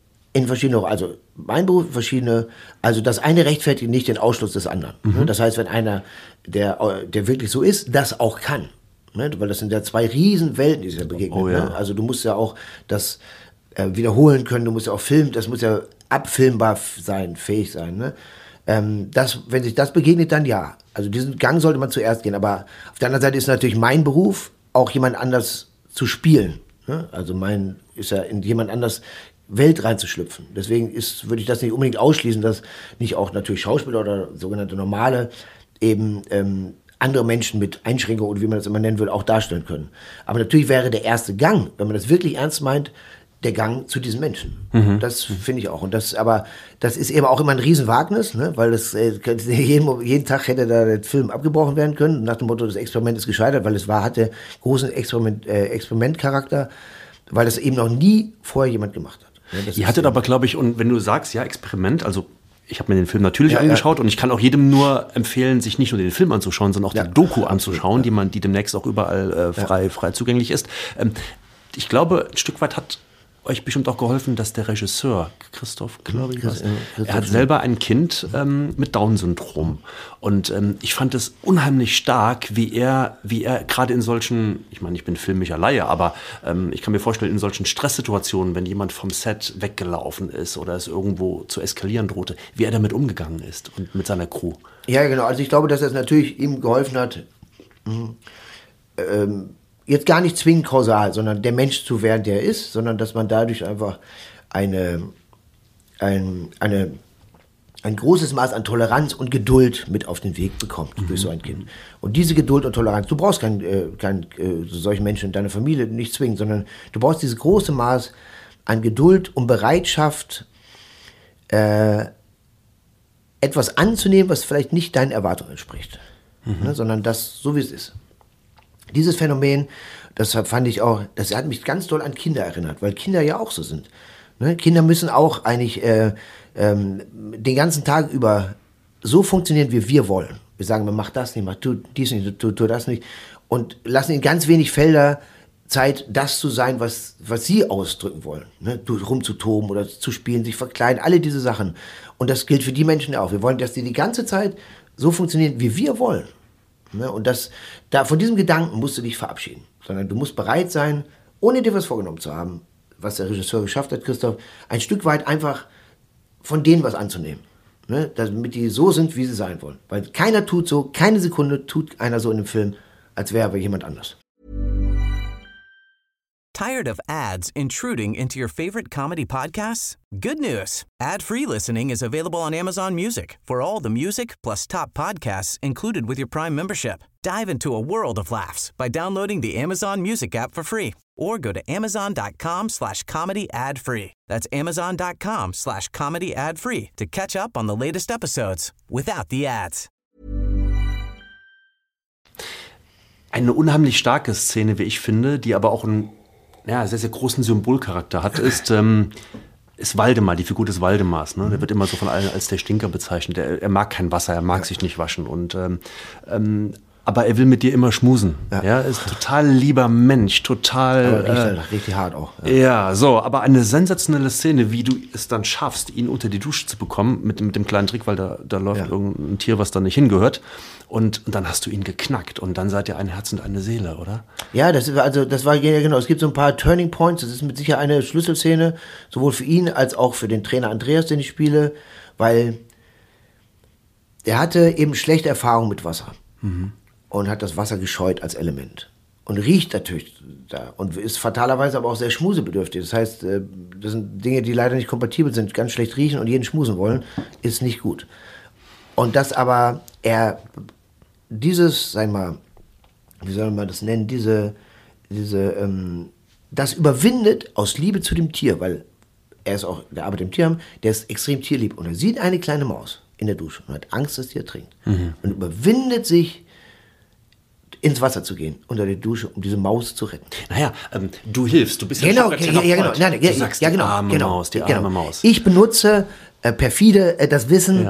also das eine rechtfertigt nicht den Ausschluss des anderen. Mhm. Das heißt, wenn einer, der wirklich so ist, das auch kann. Ne? Weil das sind ja 2 Riesenwelten, die sich ja begegnen. Ne? Also du musst ja auch das wiederholen können, du musst ja auch filmen, das muss ja abfilmbar sein, fähig sein. Ne? Wenn sich das begegnet, dann ja. Also diesen Gang sollte man zuerst gehen. Aber auf der anderen Seite ist natürlich mein Beruf, auch jemand anders zu spielen. Ne? Also ist ja in jemand anders Welt reinzuschlüpfen. Deswegen würde ich das nicht unbedingt ausschließen, dass nicht auch natürlich Schauspieler oder sogenannte Normale eben andere Menschen mit Einschränkungen oder wie man das immer nennen will, auch darstellen können. Aber natürlich wäre der erste Gang, wenn man das wirklich ernst meint, der Gang zu diesen Menschen. Mhm. Das finde ich auch. Und das ist eben auch immer ein Riesenwagnis, ne? Weil jeden Tag hätte da der Film abgebrochen werden können, nach dem Motto, das Experiment ist gescheitert, weil hatte großen Experimentcharakter, weil das eben noch nie vorher jemand gemacht hat. Ja, ihr hattet aber, glaube ich, und wenn du sagst, ja, Experiment, also ich habe mir den Film natürlich angeschaut und ich kann auch jedem nur empfehlen, sich nicht nur den Film anzuschauen, sondern auch die Doku anzuschauen, die demnächst auch überall frei zugänglich ist. Ich glaube, ein Stück weit hat euch bestimmt auch geholfen, dass der Regisseur, Christoph, glaube ich, er hat selber ein Kind mit Down-Syndrom. Und ich fand es unheimlich stark, wie er gerade in solchen, ich meine, ich bin filmischer Laie, aber ich kann mir vorstellen, in solchen Stresssituationen, wenn jemand vom Set weggelaufen ist oder es irgendwo zu eskalieren drohte, wie er damit umgegangen ist und mit seiner Crew. Ja, genau. Also ich glaube, dass es natürlich ihm geholfen hat, jetzt gar nicht zwingend kausal, sondern der Mensch zu werden, der er ist, sondern dass man dadurch einfach ein großes Maß an Toleranz und Geduld mit auf den Weg bekommt durch so ein Kind. Und diese Geduld und Toleranz, du brauchst solche Menschen in deiner Familie nicht zwingen, sondern du brauchst dieses große Maß an Geduld und Bereitschaft, etwas anzunehmen, was vielleicht nicht deinen Erwartungen entspricht, ne, sondern das so, wie es ist. Dieses Phänomen, das fand ich auch, das hat mich ganz doll an Kinder erinnert, weil Kinder ja auch so sind. Ne? Kinder müssen auch eigentlich den ganzen Tag über so funktionieren, wie wir wollen. Wir sagen, man macht das nicht, mach dies nicht, tu das nicht. Und lassen ihnen ganz wenig Felder Zeit, das zu sein, was sie ausdrücken wollen. Ne? Rumzutoben oder zu spielen, sich verkleiden, alle diese Sachen. Und das gilt für die Menschen auch. Wir wollen, dass die ganze Zeit so funktionieren, wie wir wollen. Ne? Und von diesem Gedanken musst du dich verabschieden. Sondern du musst bereit sein, ohne dir was vorgenommen zu haben, was der Regisseur geschafft hat, Christoph, ein Stück weit einfach von denen was anzunehmen. Ne? Damit die so sind, wie sie sein wollen. Weil keiner tut so, keine Sekunde tut einer so in einem Film, als wäre er jemand anders. Tired of ads intruding into your favorite comedy podcasts? Good news. Ad-free listening is available on Amazon Music for all the music plus top podcasts included with your Prime membership. Dive into a world of laughs by downloading the Amazon Music app for free or go to amazon.com/comedy ad-free. That's amazon.com/comedy ad-free to catch up on the latest episodes without the ads. Eine unheimlich starke Szene, wie ich finde, die aber auch einen sehr, sehr großen Symbolcharakter hat, ist Waldemar, die Figur des Waldemars. Ne? Der wird immer so von allen als der Stinker bezeichnet. Er mag kein Wasser, er mag sich nicht waschen. Aber er will mit dir immer schmusen. Ja. Er ist total lieber Mensch, total... Aber richtig hart auch. Ja, so, aber eine sensationelle Szene, wie du es dann schaffst, ihn unter die Dusche zu bekommen, mit dem kleinen Trick, weil da läuft irgendein Tier, was da nicht hingehört. Und dann hast du ihn geknackt und dann seid ihr ein Herz und eine Seele, oder? Ja, das war genau. Es gibt so ein paar Turning Points. Das ist mit Sicherheit eine Schlüsselszene, sowohl für ihn als auch für den Trainer Andreas, den ich spiele, weil er hatte eben schlechte Erfahrungen mit Wasser und hat das Wasser gescheut als Element und riecht natürlich da und ist fatalerweise aber auch sehr schmusebedürftig. Das heißt, das sind Dinge, die leider nicht kompatibel sind, ganz schlecht riechen und jeden schmusen wollen, ist nicht gut. Und dass aber dieses, sagen wir mal, wie soll man das nennen, das überwindet aus Liebe zu dem Tier, weil der arbeitet im Tierheim, der ist extrem tierlieb und er sieht eine kleine Maus in der Dusche und hat Angst, dass die ertrinkt. Und überwindet sich, ins Wasser zu gehen, unter der Dusche, um diese Maus zu retten. Naja, du hilfst, du bist genau. Du sagst, die arme Maus. Ich benutze perfide das Wissen,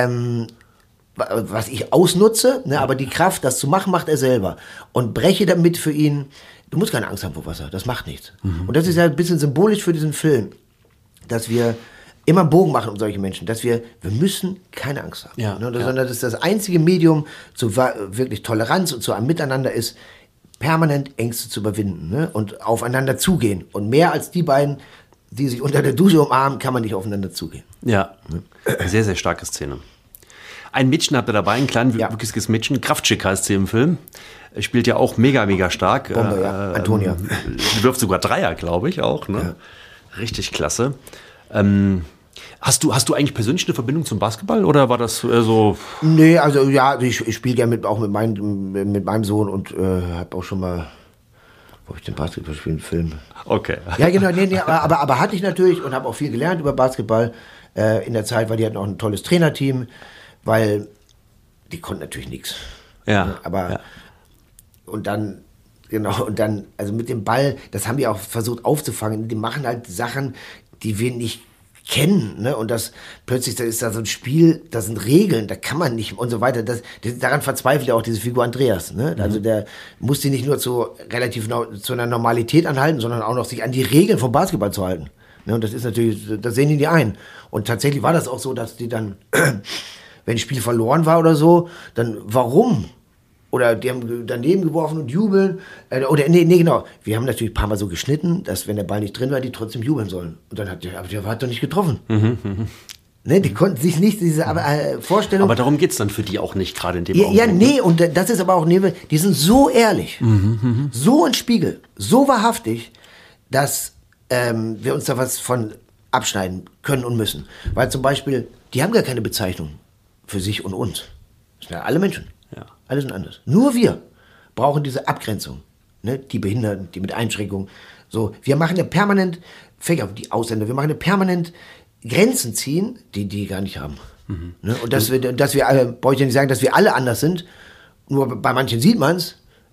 was ich ausnutze, ne, aber die Kraft, das zu machen, macht er selber. Und breche damit für ihn, du musst keine Angst haben vor Wasser, das macht nichts. Und das ist ja ein bisschen symbolisch für diesen Film, dass wir immer einen Bogen machen um solche Menschen, dass wir müssen keine Angst haben. Sondern dass das einzige Medium zu wirklich Toleranz und zu einem Miteinander ist, permanent Ängste zu überwinden, ne, und aufeinander zugehen. Und mehr als die beiden, die sich unter der Dusche umarmen, kann man nicht aufeinander zugehen. Ja, sehr, sehr starke Szene. Ein Mädchen habt ihr dabei, ein kleinwüchsiges Mädchen. Kraftschick heißt sie im Film. Spielt ja auch mega, mega stark. Bombe, Antonia. Wirft sogar Dreier, glaube ich, auch. Ne? Ja. Richtig klasse. Hast du eigentlich persönlich eine Verbindung zum Basketball oder war das so? Nee, also ja, ich spiele gerne auch mit meinem Sohn und habe auch schon mal, wo ich den Basketball spiele, einen Film. Okay. Ja, genau, aber hatte ich natürlich und habe auch viel gelernt über Basketball in der Zeit, weil die hatten auch ein tolles Trainerteam. Weil die konnten natürlich nichts. Ja. Aber und dann, also mit dem Ball, das haben die auch versucht aufzufangen. Die machen halt Sachen, die wir nicht kennen. Ne? Und plötzlich da ist da so ein Spiel, da sind Regeln, da kann man nicht und so weiter. Daran verzweifelt ja auch diese Figur Andreas. Ne? Also der muss die nicht nur zu einer Normalität anhalten, sondern auch noch sich an die Regeln vom Basketball zu halten. Ne? Und das ist natürlich, das sehen die ein. Und tatsächlich war das auch so, dass die dann wenn ein Spiel verloren war oder so, dann warum? Oder die haben daneben geworfen und jubeln. Genau. Wir haben natürlich ein paar Mal so geschnitten, dass wenn der Ball nicht drin war, die trotzdem jubeln sollen. Und dann hat der doch nicht getroffen. Ne, die konnten sich nicht diese Vorstellung... Aber darum geht es dann für die auch nicht, gerade in dem Augenblick. Ja, nee, und das ist aber auch... Die sind so ehrlich, so ein Spiegel, so wahrhaftig, dass wir uns da was von abschneiden können und müssen. Weil zum Beispiel, die haben gar keine Bezeichnung für sich und uns. Das sind ja alle Menschen. Ja. Alle sind anders. Nur wir brauchen diese Abgrenzung. Ne? Die Behinderten, die mit Einschränkungen. So, wir machen ja permanent, die Ausländer, wir machen ja permanent Grenzen ziehen, die gar nicht haben. Ne? Und dass wir alle, brauche ich ja nicht sagen, dass wir alle anders sind. Nur bei manchen sieht man es,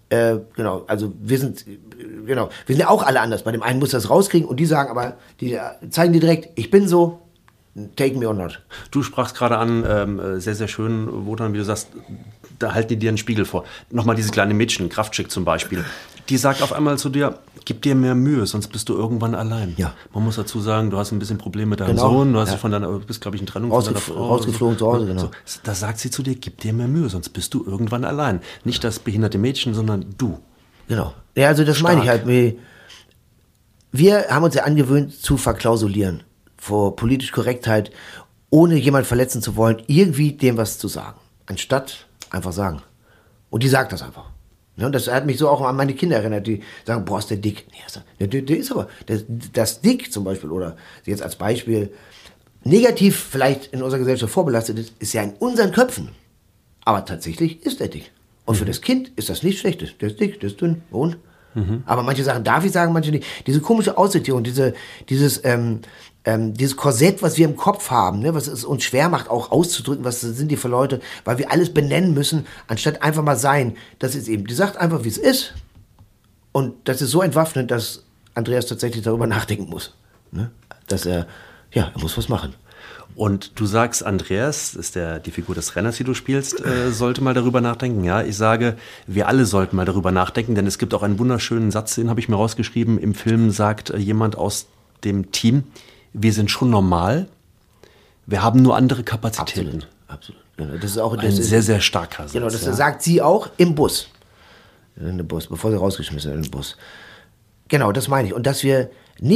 Genau, also wir sind ja auch alle anders. Bei dem einen muss das rauskriegen und die sagen aber, die zeigen dir direkt, ich bin so, take me or not. Du sprachst gerade an, sehr, sehr schön, Wotan, wie du sagst, da halten die dir einen Spiegel vor. Nochmal dieses kleine Mädchen, Kraftschick zum Beispiel, die sagt auf einmal zu dir, gib dir mehr Mühe, sonst bist du irgendwann allein. Ja. Man muss dazu sagen, du hast ein bisschen Probleme mit deinem Sohn, du hast dich du bist, glaube ich, in Trennung von deiner Frau. Rausgeflogen zu Hause, genau. So, da sagt sie zu dir, gib dir mehr Mühe, sonst bist du irgendwann allein. Nicht das behinderte Mädchen, sondern du. Genau. Ja, also das meine ich halt. Wir haben uns ja angewöhnt zu verklausulieren, vor politisch Korrektheit, ohne jemand verletzen zu wollen, irgendwie dem was zu sagen. Anstatt einfach sagen. Und die sagt das einfach. Ja, und das hat mich so auch an meine Kinder erinnert, die sagen, boah, ist der dick. Nee, der ist aber, das dick zum Beispiel, oder jetzt als Beispiel, negativ vielleicht in unserer Gesellschaft vorbelastet ist ja in unseren Köpfen. Aber tatsächlich ist der dick. Und für das Kind ist das nichts Schlechtes. Der ist dick, der ist dünn. Und? Aber manche Sachen darf ich sagen, manche nicht. Diese komische Aussortierung, dieses Korsett, was wir im Kopf haben, ne, was es uns schwer macht, auch auszudrücken, was sind die für Leute, weil wir alles benennen müssen, anstatt einfach mal sein. Das ist eben, die sagt einfach, wie es ist. Und das ist so entwaffnend, dass Andreas tatsächlich darüber nachdenken muss. Ne? Dass er muss was machen. Und du sagst, Andreas, das ist die Figur des Renners, die du spielst, sollte mal darüber nachdenken. Ja, ich sage, wir alle sollten mal darüber nachdenken, denn es gibt auch einen wunderschönen Satz, den habe ich mir rausgeschrieben. Im Film sagt jemand aus dem Team, wir sind schon normal, wir haben nur andere Kapazitäten. Absolut. Genau, das ist auch ein sehr, sehr starker Satz. Genau, das sagt sie auch im Bus. In den Bus, bevor sie rausgeschmissen sind in den Bus. Genau, das meine ich. Und dass wir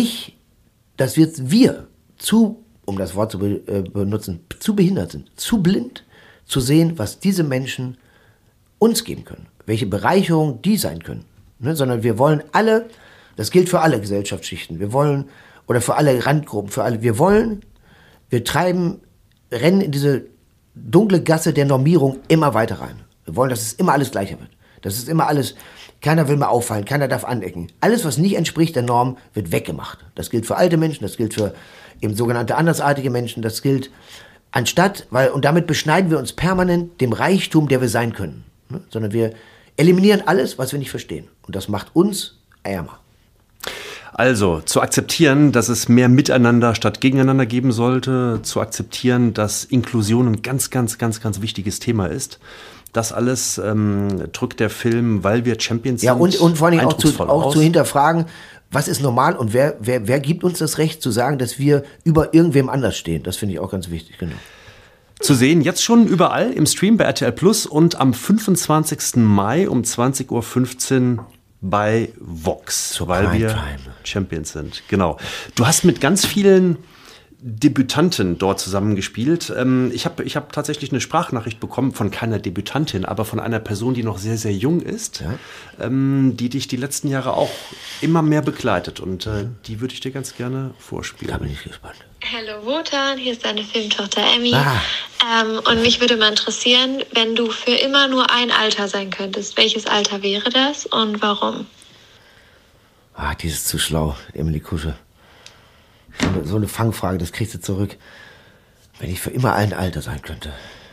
um das Wort zu benutzen, zu behindert sind, zu blind, zu sehen, was diese Menschen uns geben können, welche Bereicherung die sein können. Ne? Sondern wir wollen alle, das gilt für alle Gesellschaftsschichten, oder für alle Randgruppen, wir rennen in diese dunkle Gasse der Normierung immer weiter rein. Wir wollen, dass es immer alles gleicher wird. Das ist immer alles, keiner will mehr auffallen, keiner darf anecken. Alles, was nicht entspricht der Norm, wird weggemacht. Das gilt für alte Menschen, das gilt für eben sogenannte andersartige Menschen, das gilt und damit beschneiden wir uns permanent dem Reichtum, der wir sein können. Ne? Sondern wir eliminieren alles, was wir nicht verstehen. Und das macht uns ärmer. Also, zu akzeptieren, dass es mehr Miteinander statt Gegeneinander geben sollte, zu akzeptieren, dass Inklusion ein ganz, ganz, ganz, ganz wichtiges Thema ist. Das alles drückt der Film, weil wir Champions sind. Ja, und vor allem auch zu hinterfragen, was ist normal und wer gibt uns das Recht zu sagen, dass wir über irgendwem anders stehen. Das finde ich auch ganz wichtig, genau. Zu sehen, jetzt schon überall im Stream bei RTL Plus und am 25. Mai um 20.15 Uhr bei Vox, weil wir Champions sind. Genau. Du hast mit ganz vielen Debütanten dort zusammengespielt. Ich hab tatsächlich eine Sprachnachricht bekommen von keiner Debütantin, aber von einer Person, die noch sehr, sehr jung ist, die dich die letzten Jahre auch immer mehr begleitet. Und die würde ich dir ganz gerne vorspielen. Da bin ich gespannt. Hallo Wotan, hier ist deine Filmtochter Emmy. Und mich würde mal interessieren, wenn du für immer nur ein Alter sein könntest, welches Alter wäre das und warum? Die ist zu schlau, Emily Kusche. So eine Fangfrage, das kriegst du zurück. Wenn ich für immer ein Alter sein könnte.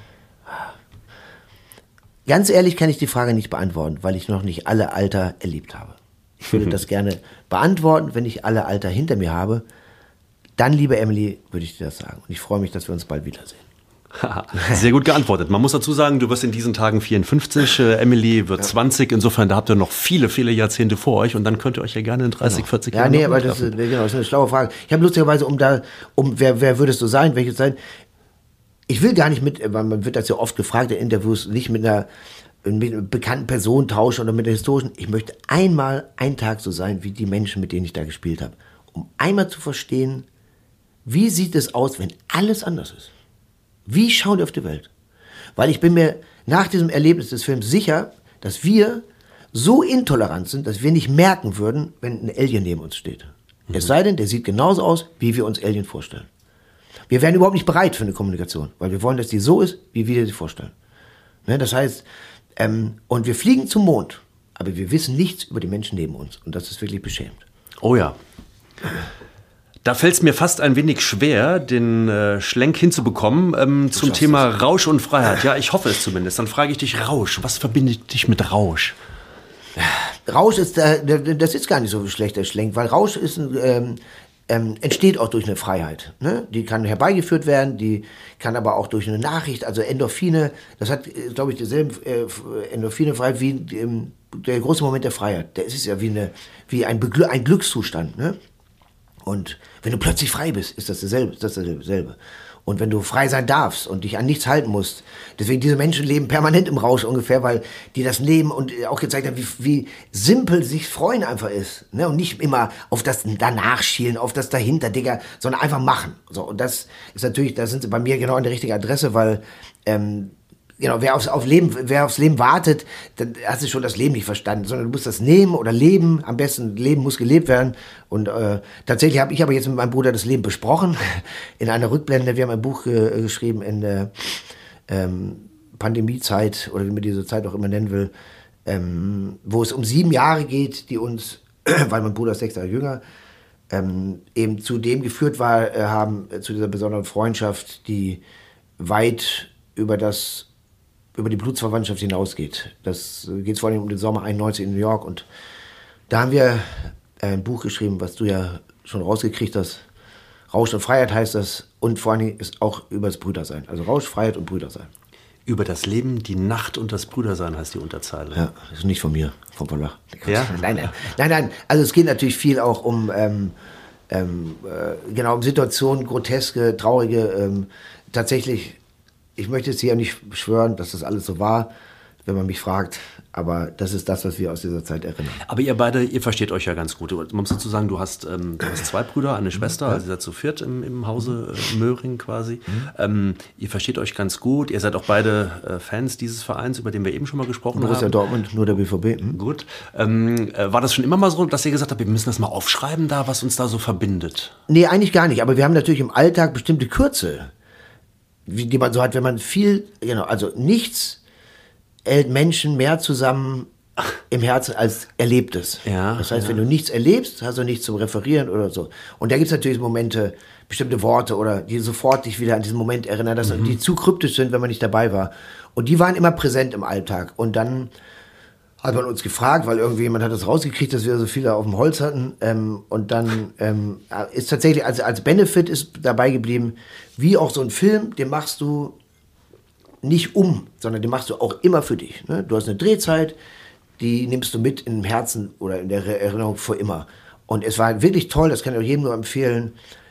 Ganz ehrlich kann ich die Frage nicht beantworten, weil ich noch nicht alle Alter erlebt habe. Ich würde das gerne beantworten, wenn ich alle Alter hinter mir habe. Dann, liebe Emily, würde ich dir das sagen. Und ich freue mich, dass wir uns bald wiedersehen. Sehr gut geantwortet. Man muss dazu sagen, du wirst in diesen Tagen 54, Emily wird 20. Insofern, da habt ihr noch viele, viele Jahrzehnte vor euch und dann könnt ihr euch ja gerne in 30, 40 Jahren aber das ist eine schlaue Frage. Ich habe lustigerweise, wer würdest du sein, welches sein? Ich will gar nicht man wird das ja oft gefragt in Interviews, nicht mit einer bekannten Person tauschen oder mit einer historischen. Ich möchte einmal einen Tag so sein, wie die Menschen, mit denen ich da gespielt habe. Um einmal zu verstehen, wie sieht es aus, wenn alles anders ist? Wie schauen die auf die Welt? Weil ich bin mir nach diesem Erlebnis des Films sicher, dass wir so intolerant sind, dass wir nicht merken würden, wenn ein Alien neben uns steht. Es sei denn, der sieht genauso aus, wie wir uns Alien vorstellen. Wir wären überhaupt nicht bereit für eine Kommunikation, weil wir wollen, dass die so ist, wie wir sie vorstellen. Ne, das heißt, und wir fliegen zum Mond, aber wir wissen nichts über die Menschen neben uns. Und das ist wirklich beschämend. Oh ja. Da fällt es mir fast ein wenig schwer, den Schlenk hinzubekommen zum Thema Rausch und Freiheit. Ja, ich hoffe es zumindest. Dann frage ich dich, Rausch, was verbindet dich mit Rausch? Rausch ist, das ist gar nicht so schlecht, der Schlenk, weil Rausch ist entsteht auch durch eine Freiheit. Ne? Die kann herbeigeführt werden, die kann aber auch durch eine Nachricht, also Endorphine, das hat, glaube ich, dieselben Endorphine frei wie der große Moment der Freiheit. Der ist ja wie ein Glückszustand. Ne? Und wenn du plötzlich frei bist, ist das dasselbe. Und wenn du frei sein darfst und dich an nichts halten musst, deswegen diese Menschen leben permanent im Rausch ungefähr, weil die das leben und auch gezeigt haben, wie simpel sich freuen einfach ist. Ne? Und nicht immer auf das danach schielen, auf das dahinter, Digga, sondern einfach machen. So, und das ist natürlich, da sind sie bei mir genau an der richtigen Adresse, weil genau, wer aufs Leben wartet, dann hast du schon das Leben nicht verstanden, sondern du musst das nehmen oder leben. Am besten, Leben muss gelebt werden. Und tatsächlich habe ich aber jetzt mit meinem Bruder das Leben besprochen. In einer Rückblende, wir haben ein Buch geschrieben in der Pandemiezeit, oder wie man diese Zeit auch immer nennen will, wo es um 7 Jahre geht, die uns, weil mein Bruder ist 6 Jahre jünger, eben zu dem geführt haben, zu dieser besonderen Freundschaft, die weit über die Blutsverwandtschaft hinausgeht. Das geht vor allem um den Sommer 91 in New York. Und da haben wir ein Buch geschrieben, was du ja schon rausgekriegt hast. Rausch und Freiheit heißt das. Und vor allem ist auch über das Brüdersein. Also Rausch, Freiheit und Brüdersein. Über das Leben, die Nacht und das Brüdersein heißt die Unterzeile. Ja, das ist nicht von mir, von Pollach. Ja? Nein. Also es geht natürlich viel auch um genau um Situationen, groteske, traurige, tatsächlich. Ich möchte jetzt hier nicht beschwören, dass das alles so war, wenn man mich fragt. Aber das ist das, was wir aus dieser Zeit erinnern. Aber ihr beide, ihr versteht euch ja ganz gut. Man muss dazu sagen, du hast 2 Brüder, eine Schwester, also ihr seid zu 4 im Hause Möhring quasi. Ihr versteht euch ganz gut. Ihr seid auch beide Fans dieses Vereins, über den wir eben schon mal gesprochen haben. Borussia Dortmund, nur der BVB. Gut. War das schon immer mal so, dass ihr gesagt habt, wir müssen das mal aufschreiben, da, was uns da so verbindet? Nee, eigentlich gar nicht. Aber wir haben natürlich im Alltag bestimmte Kürzel, die man so hat, wenn man viel, genau, also nichts hält Menschen mehr zusammen im Herzen als Erlebtes. Ja, das heißt, wenn du nichts erlebst, hast du nichts zum Referieren oder so. Und da gibt es natürlich Momente, bestimmte Worte oder die sofort dich wieder an diesen Moment erinnern, dass die zu kryptisch sind, wenn man nicht dabei war. Und die waren immer präsent im Alltag. Und dann hat man uns gefragt, weil irgendjemand hat das rausgekriegt, dass wir so viele auf dem Holz hatten. Und dann ist tatsächlich, als Benefit ist dabei geblieben, wie auch so ein Film, den machst du nicht sondern den machst du auch immer für dich. Ne? Du hast eine Drehzeit, die nimmst du mit im Herzen oder in der Erinnerung für immer. Und es war wirklich toll, das kann ich auch jedem nur empfehlen,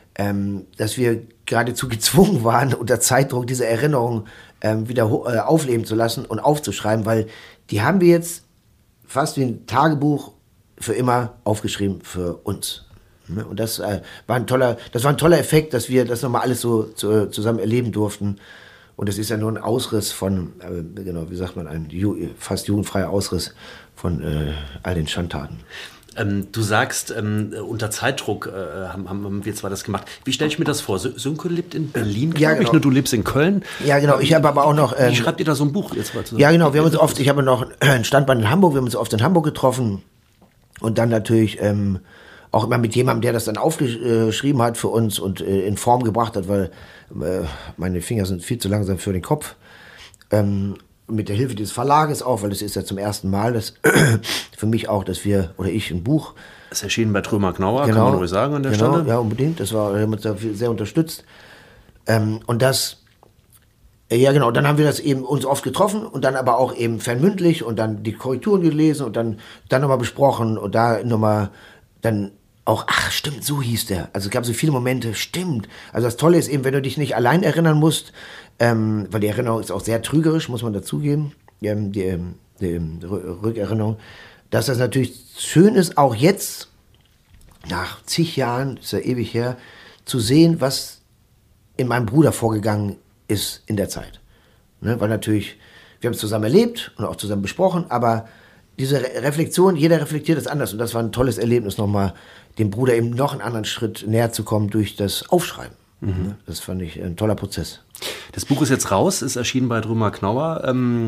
dass wir geradezu gezwungen waren, unter Zeitdruck diese Erinnerung wieder aufleben zu lassen und aufzuschreiben, weil die haben wir jetzt fast wie ein Tagebuch für immer aufgeschrieben für uns. Und das war ein toller Effekt, dass wir das nochmal alles so zusammen erleben durften. Und es ist ja nur ein Ausriss von, genau, wie sagt man, ein fast jugendfreier Ausriss von all den Schandtaten. Du sagst, unter Zeitdruck haben wir zwar das gemacht. Wie stelle ich mir das vor? Sönke lebt in Berlin, glaube ich, nur du lebst in Köln. Ja, genau. Ich habe aber auch noch... wie schreibt ihr da so ein Buch jetzt mal zusammen? Ja, genau. Wir haben uns oft, ich habe noch ein Standbein in Hamburg, wir haben uns oft in Hamburg getroffen. Und dann natürlich auch immer mit jemandem, der das dann aufgeschrieben hat für uns und in Form gebracht hat, weil meine Finger sind viel zu langsam für den Kopf. Mit der Hilfe dieses Verlages auch, weil es ist ja zum ersten Mal, dass für mich auch, dass ich ein Buch... Es erschienen bei Trömer Knauer, kann man ruhig sagen an der Stelle. Ja, unbedingt. Wir haben uns da sehr unterstützt. Und das... Ja, genau. Dann haben wir das eben uns oft getroffen und dann aber auch eben fernmündlich und dann die Korrekturen gelesen und dann nochmal besprochen und da nochmal dann auch, ach stimmt, so hieß der. Also es gab so viele Momente, stimmt. Also das Tolle ist eben, wenn du dich nicht allein erinnern musst, weil die Erinnerung ist auch sehr trügerisch, muss man dazugeben, die Rückerinnerung, dass das natürlich schön ist, auch jetzt, nach zig Jahren, ist ja ewig her, zu sehen, was in meinem Bruder vorgegangen ist in der Zeit. Ne? Weil natürlich, wir haben es zusammen erlebt und auch zusammen besprochen, aber diese Reflexion, jeder reflektiert das anders und das war ein tolles Erlebnis, nochmal dem Bruder eben noch einen anderen Schritt näher zu kommen durch das Aufschreiben. Das fand ich ein toller Prozess. Das Buch ist jetzt raus, ist erschienen bei Trömer Knauer.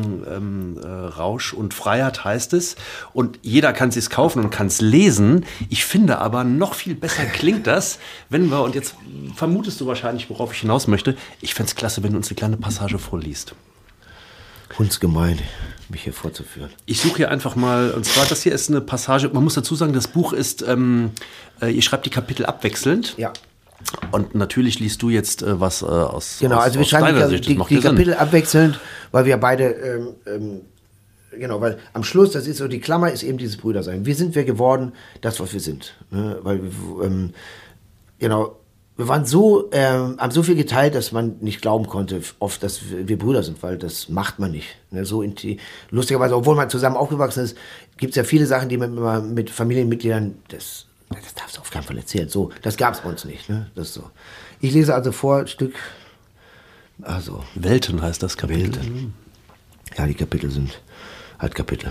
Rausch und Freiheit heißt es. Und jeder kann es sich kaufen und kann es lesen. Ich finde aber, noch viel besser klingt das, wenn wir, und jetzt vermutest du wahrscheinlich, worauf ich hinaus möchte, ich fände es klasse, wenn du uns eine kleine Passage vorliest. Hundsgemein, mich hier vorzuführen. Ich suche hier einfach mal, und zwar, das hier ist eine Passage, man muss dazu sagen, das Buch ist, ihr schreibt die Kapitel abwechselnd. Ja. Und natürlich liest du jetzt was aus Genau, also wir aus schreiben deiner Sicht. die Kapitel abwechselnd, weil wir beide, genau, weil am Schluss, das ist so, die Klammer ist eben dieses Brüdersein. Wie sind wir geworden, das, was wir sind. Ne? Weil wir, genau, wir waren so, haben so viel geteilt, dass man nicht glauben konnte, oft, dass wir Brüder sind, weil das macht man nicht. Ne? So lustigerweise, obwohl man zusammen aufgewachsen ist, gibt es ja viele Sachen, die man mit Familienmitgliedern, das darfst du auf keinen Fall erzählen. So, das gab es bei uns nicht. Ne? Das ist so. Ich lese also vor, Stück, also. Welten heißt das Kapitel. Welten. Ja, die Kapitel sind halt Kapitel.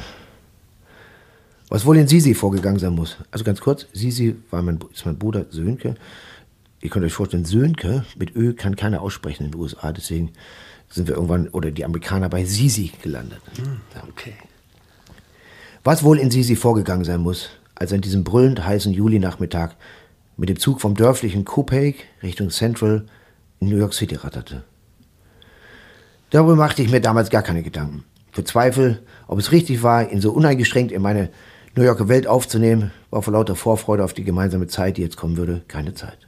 Was wohl in Sisi vorgegangen sein muss. Also ganz kurz, Sisi ist mein Bruder Sönke. Ihr könnt euch vorstellen, Sönke mit Ö kann keiner aussprechen in den USA. Deswegen sind wir irgendwann, oder die Amerikaner, bei Sisi gelandet. Okay. Was wohl in Sisi vorgegangen sein muss, als er an diesem brüllend heißen Julinachmittag mit dem Zug vom dörflichen Copiague Richtung Central in New York City ratterte. Darüber machte ich mir damals gar keine Gedanken. Für Zweifel, ob es richtig war, ihn so uneingeschränkt in meine New Yorker Welt aufzunehmen, war vor lauter Vorfreude auf die gemeinsame Zeit, die jetzt kommen würde, keine Zeit.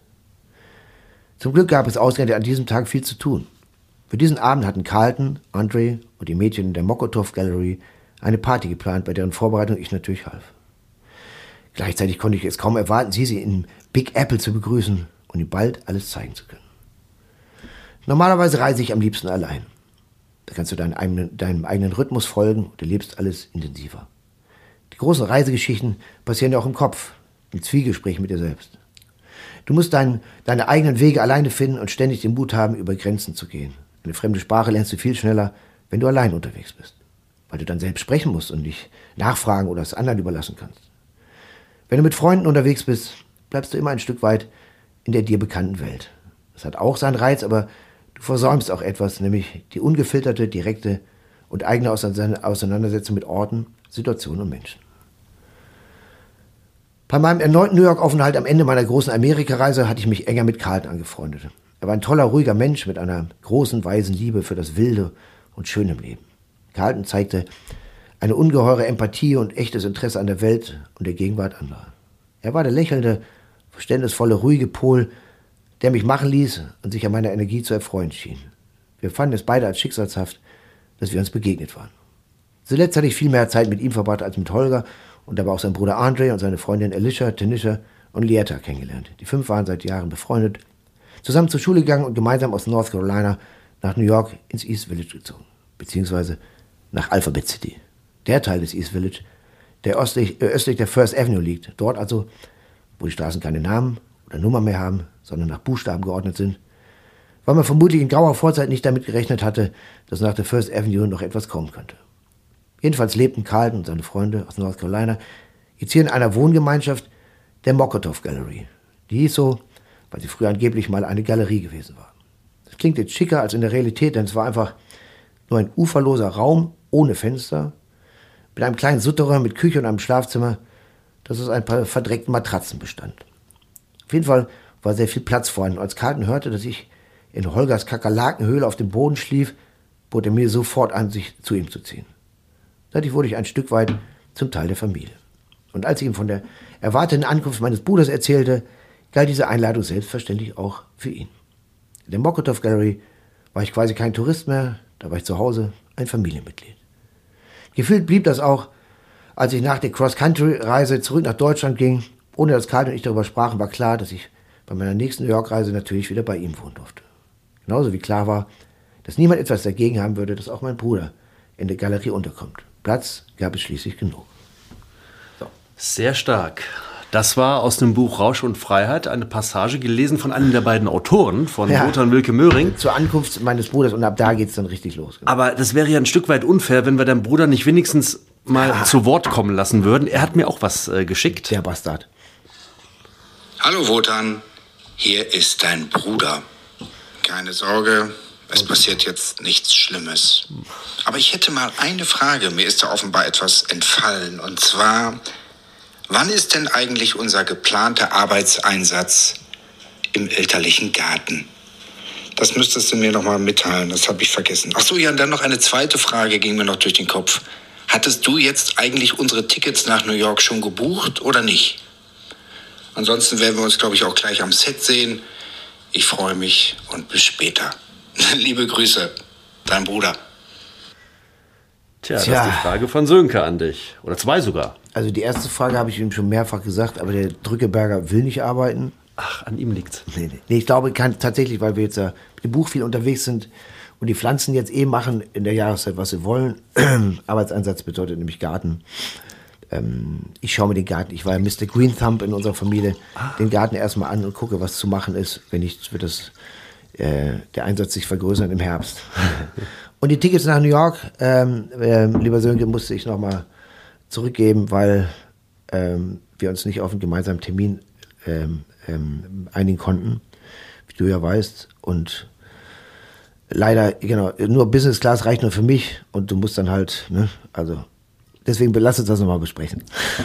Zum Glück gab es ausgerechnet an diesem Tag viel zu tun. Für diesen Abend hatten Carlton, Andre und die Mädchen in der Mokotów Gallery eine Party geplant, bei deren Vorbereitung ich natürlich half. Gleichzeitig konnte ich es kaum erwarten, sie in Big Apple zu begrüßen und ihm bald alles zeigen zu können. Normalerweise reise ich am liebsten allein. Da kannst du deinem eigenen Rhythmus folgen und erlebst alles intensiver. Die großen Reisegeschichten passieren ja auch im Kopf, im Zwiegespräch mit dir selbst. Du musst deine eigenen Wege alleine finden und ständig den Mut haben, über Grenzen zu gehen. Eine fremde Sprache lernst du viel schneller, wenn du allein unterwegs bist. Weil du dann selbst sprechen musst und dich nachfragen oder es anderen überlassen kannst. Wenn du mit Freunden unterwegs bist, bleibst du immer ein Stück weit in der dir bekannten Welt. Das hat auch seinen Reiz, aber du versäumst auch etwas, nämlich die ungefilterte, direkte und eigene Auseinandersetzung mit Orten, Situationen und Menschen. Bei meinem erneuten New York-Aufenthalt am Ende meiner großen Amerikareise hatte ich mich enger mit Carlton angefreundet. Er war ein toller, ruhiger Mensch mit einer großen, weisen Liebe für das Wilde und Schöne im Leben. Carlton zeigte eine ungeheure Empathie und echtes Interesse an der Welt und der Gegenwart anderer. Er war der lächelnde, verständnisvolle, ruhige Pol, der mich machen ließ und sich an meiner Energie zu erfreuen schien. Wir fanden es beide als schicksalshaft, dass wir uns begegnet waren. Zuletzt hatte ich viel mehr Zeit mit ihm verbracht als mit Holger und dabei auch seinen Bruder Andre und seine Freundin Alicia, Tanisha und Lieta kennengelernt. Die 5 waren seit Jahren befreundet, zusammen zur Schule gegangen und gemeinsam aus North Carolina nach New York ins East Village gezogen, beziehungsweise nach Alphabet City. Der Teil des East Village, der östlich der First Avenue liegt. Dort also, wo die Straßen keine Namen oder Nummer mehr haben, sondern nach Buchstaben geordnet sind, weil man vermutlich in grauer Vorzeit nicht damit gerechnet hatte, dass nach der First Avenue noch etwas kommen könnte. Jedenfalls lebten Carlton und seine Freunde aus North Carolina jetzt hier in einer Wohngemeinschaft der Mokotów Gallery. Die hieß so, weil sie früher angeblich mal eine Galerie gewesen war. Das klingt jetzt schicker als in der Realität, denn es war einfach nur ein uferloser Raum ohne Fenster, mit einem kleinen Souterrain mit Küche und einem Schlafzimmer, das aus ein paar verdreckten Matratzen bestand. Auf jeden Fall war sehr viel Platz vorhanden. Als Carlton hörte, dass ich in Holgers Kakerlakenhöhle auf dem Boden schlief, bot er mir sofort an, sich zu ihm zu ziehen. Dadurch wurde ich ein Stück weit zum Teil der Familie. Und als ich ihm von der erwarteten Ankunft meines Bruders erzählte, galt diese Einladung selbstverständlich auch für ihn. In der Mokotów Gallery war ich quasi kein Tourist mehr, da war ich zu Hause ein Familienmitglied. Gefühlt blieb das auch, als ich nach der Cross-Country-Reise zurück nach Deutschland ging. Ohne dass Carlton und ich darüber sprachen, war klar, dass ich bei meiner nächsten New York-Reise natürlich wieder bei ihm wohnen durfte. Genauso wie klar war, dass niemand etwas dagegen haben würde, dass auch mein Bruder in der Galerie unterkommt. Platz gab es schließlich genug. So. Sehr stark. Das war aus dem Buch Rausch und Freiheit eine Passage, gelesen von einem der beiden Autoren, von Wotan Wilke Möhring. Zur Ankunft meines Bruders und ab da geht es dann richtig los. Genau. Aber das wäre ja ein Stück weit unfair, wenn wir deinen Bruder nicht wenigstens mal zu Wort kommen lassen würden. Er hat mir auch was geschickt. Der Bastard. Hallo Wotan, hier ist dein Bruder. Keine Sorge, es passiert jetzt nichts Schlimmes. Aber ich hätte mal eine Frage, mir ist da offenbar etwas entfallen. Und zwar, wann ist denn eigentlich unser geplanter Arbeitseinsatz im elterlichen Garten? Das müsstest du mir noch mal mitteilen, das habe ich vergessen. Ach so, ja, und dann noch eine zweite Frage ging mir noch durch den Kopf. Hattest du jetzt eigentlich unsere Tickets nach New York schon gebucht oder nicht? Ansonsten werden wir uns, glaube ich, auch gleich am Set sehen. Ich freue mich und bis später. Liebe Grüße, dein Bruder. Tja, das ist die Frage von Sönke an dich. Oder 2 sogar. Also die erste Frage habe ich ihm schon mehrfach gesagt, aber der Drückeberger will nicht arbeiten. Ach, an ihm liegt's. Nee, ich glaube tatsächlich, weil wir jetzt mit dem Buch viel unterwegs sind und die Pflanzen jetzt machen in der Jahreszeit, was sie wollen. Arbeitseinsatz bedeutet nämlich Garten. Ich schaue mir den Garten, ich war ja Mr. Green Thumb in unserer Familie, den Garten erstmal an und gucke, was zu machen ist. Wenn nicht, wird der Einsatz sich vergrößern im Herbst. Und die Tickets nach New York, lieber Sönke, musste ich nochmal zurückgeben, weil wir uns nicht auf einen gemeinsamen Termin einigen konnten, wie du ja weißt. Und leider, genau, nur Business Class reicht nur für mich und du musst dann halt, ne, also deswegen lass uns das nochmal besprechen.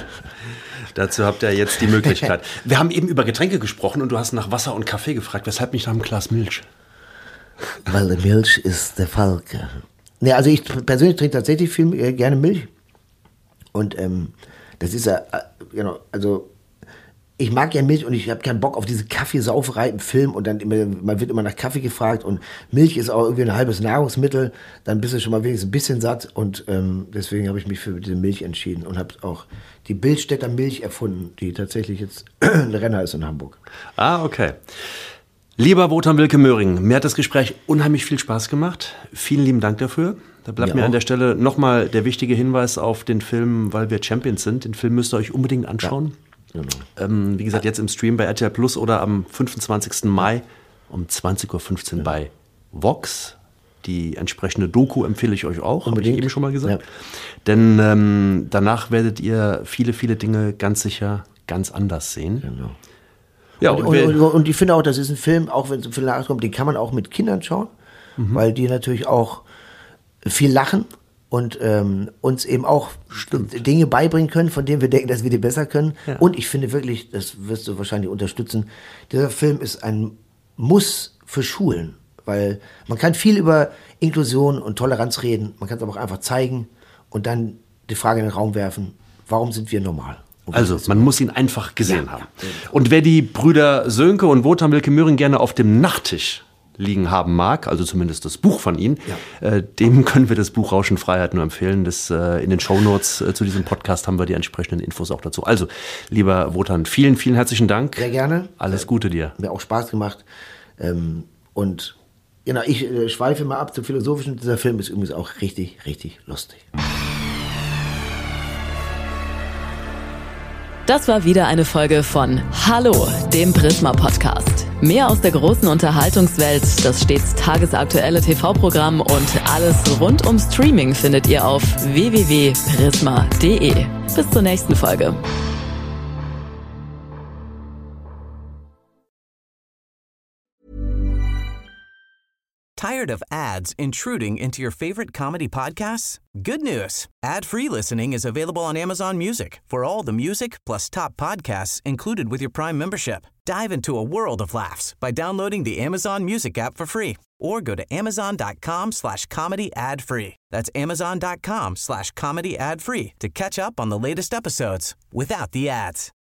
Dazu habt ihr jetzt die Möglichkeit. Wir haben eben über Getränke gesprochen und du hast nach Wasser und Kaffee gefragt. Weshalb nicht nach einem Glas Milch? Weil die Milch ist der Falke. Ne, also ich persönlich trinke tatsächlich viel gerne Milch. Und das ist ja, genau, also ich mag ja Milch und ich habe keinen Bock auf diese Kaffeesauferei im Film und dann man wird immer nach Kaffee gefragt und Milch ist auch irgendwie ein halbes Nahrungsmittel, dann bist du schon mal wenigstens ein bisschen satt und deswegen habe ich mich für diese Milch entschieden und habe auch die Bildstädter Milch erfunden, die tatsächlich jetzt ein Renner ist in Hamburg. Ah, okay. Lieber Wotan Wilke Möhring, mir hat das Gespräch unheimlich viel Spaß gemacht. Vielen lieben Dank dafür. Da bleibt mir an der Stelle nochmal der wichtige Hinweis auf den Film, weil wir Champions sind. Den Film müsst ihr euch unbedingt anschauen. Ja. Genau. Wie gesagt, jetzt im Stream bei RTL Plus oder am 25. Mai um 20.15 Uhr bei Vox. Die entsprechende Doku empfehle ich euch auch, habe ich eben schon mal gesagt. Ja. Denn danach werdet ihr viele, viele Dinge ganz sicher ganz anders sehen. Genau. Ja, und ich finde auch, das ist ein Film, auch wenn es um Film nachkommt, den kann man auch mit Kindern schauen, weil die natürlich auch viel lachen und uns eben auch Dinge beibringen können, von denen wir denken, dass wir die besser können. Ja. Und ich finde wirklich, das wirst du wahrscheinlich unterstützen, dieser Film ist ein Muss für Schulen, weil man kann viel über Inklusion und Toleranz reden, man kann es aber auch einfach zeigen und dann die Frage in den Raum werfen, warum sind wir normal? Also, man muss ihn einfach gesehen haben. Und wer die Brüder Sönke und Wotan Wilke Möhring gerne auf dem Nachttisch liegen haben mag, also zumindest das Buch von ihnen, dem können wir das Buch Rauschenfreiheit nur empfehlen. In den Shownotes zu diesem Podcast haben wir die entsprechenden Infos auch dazu. Also, lieber Wotan, vielen, vielen herzlichen Dank. Sehr gerne. Alles Gute dir. Mir auch Spaß gemacht. Und genau, ich schweife mal ab zum Philosophischen. Dieser Film ist übrigens auch richtig, richtig lustig. Das war wieder eine Folge von Hallo, dem Prisma-Podcast. Mehr aus der großen Unterhaltungswelt, das stets tagesaktuelle TV-Programm und alles rund um Streaming findet ihr auf www.prisma.de. Bis zur nächsten Folge. Tired of ads intruding into your favorite comedy podcasts? Good news. Ad-free listening is available on Amazon Music for all the music plus top podcasts included with your Prime membership. Dive into a world of laughs by downloading the Amazon Music app for free or go to amazon.com/comedy ad-free. That's amazon.com/comedy ad-free to catch up on the latest episodes without the ads.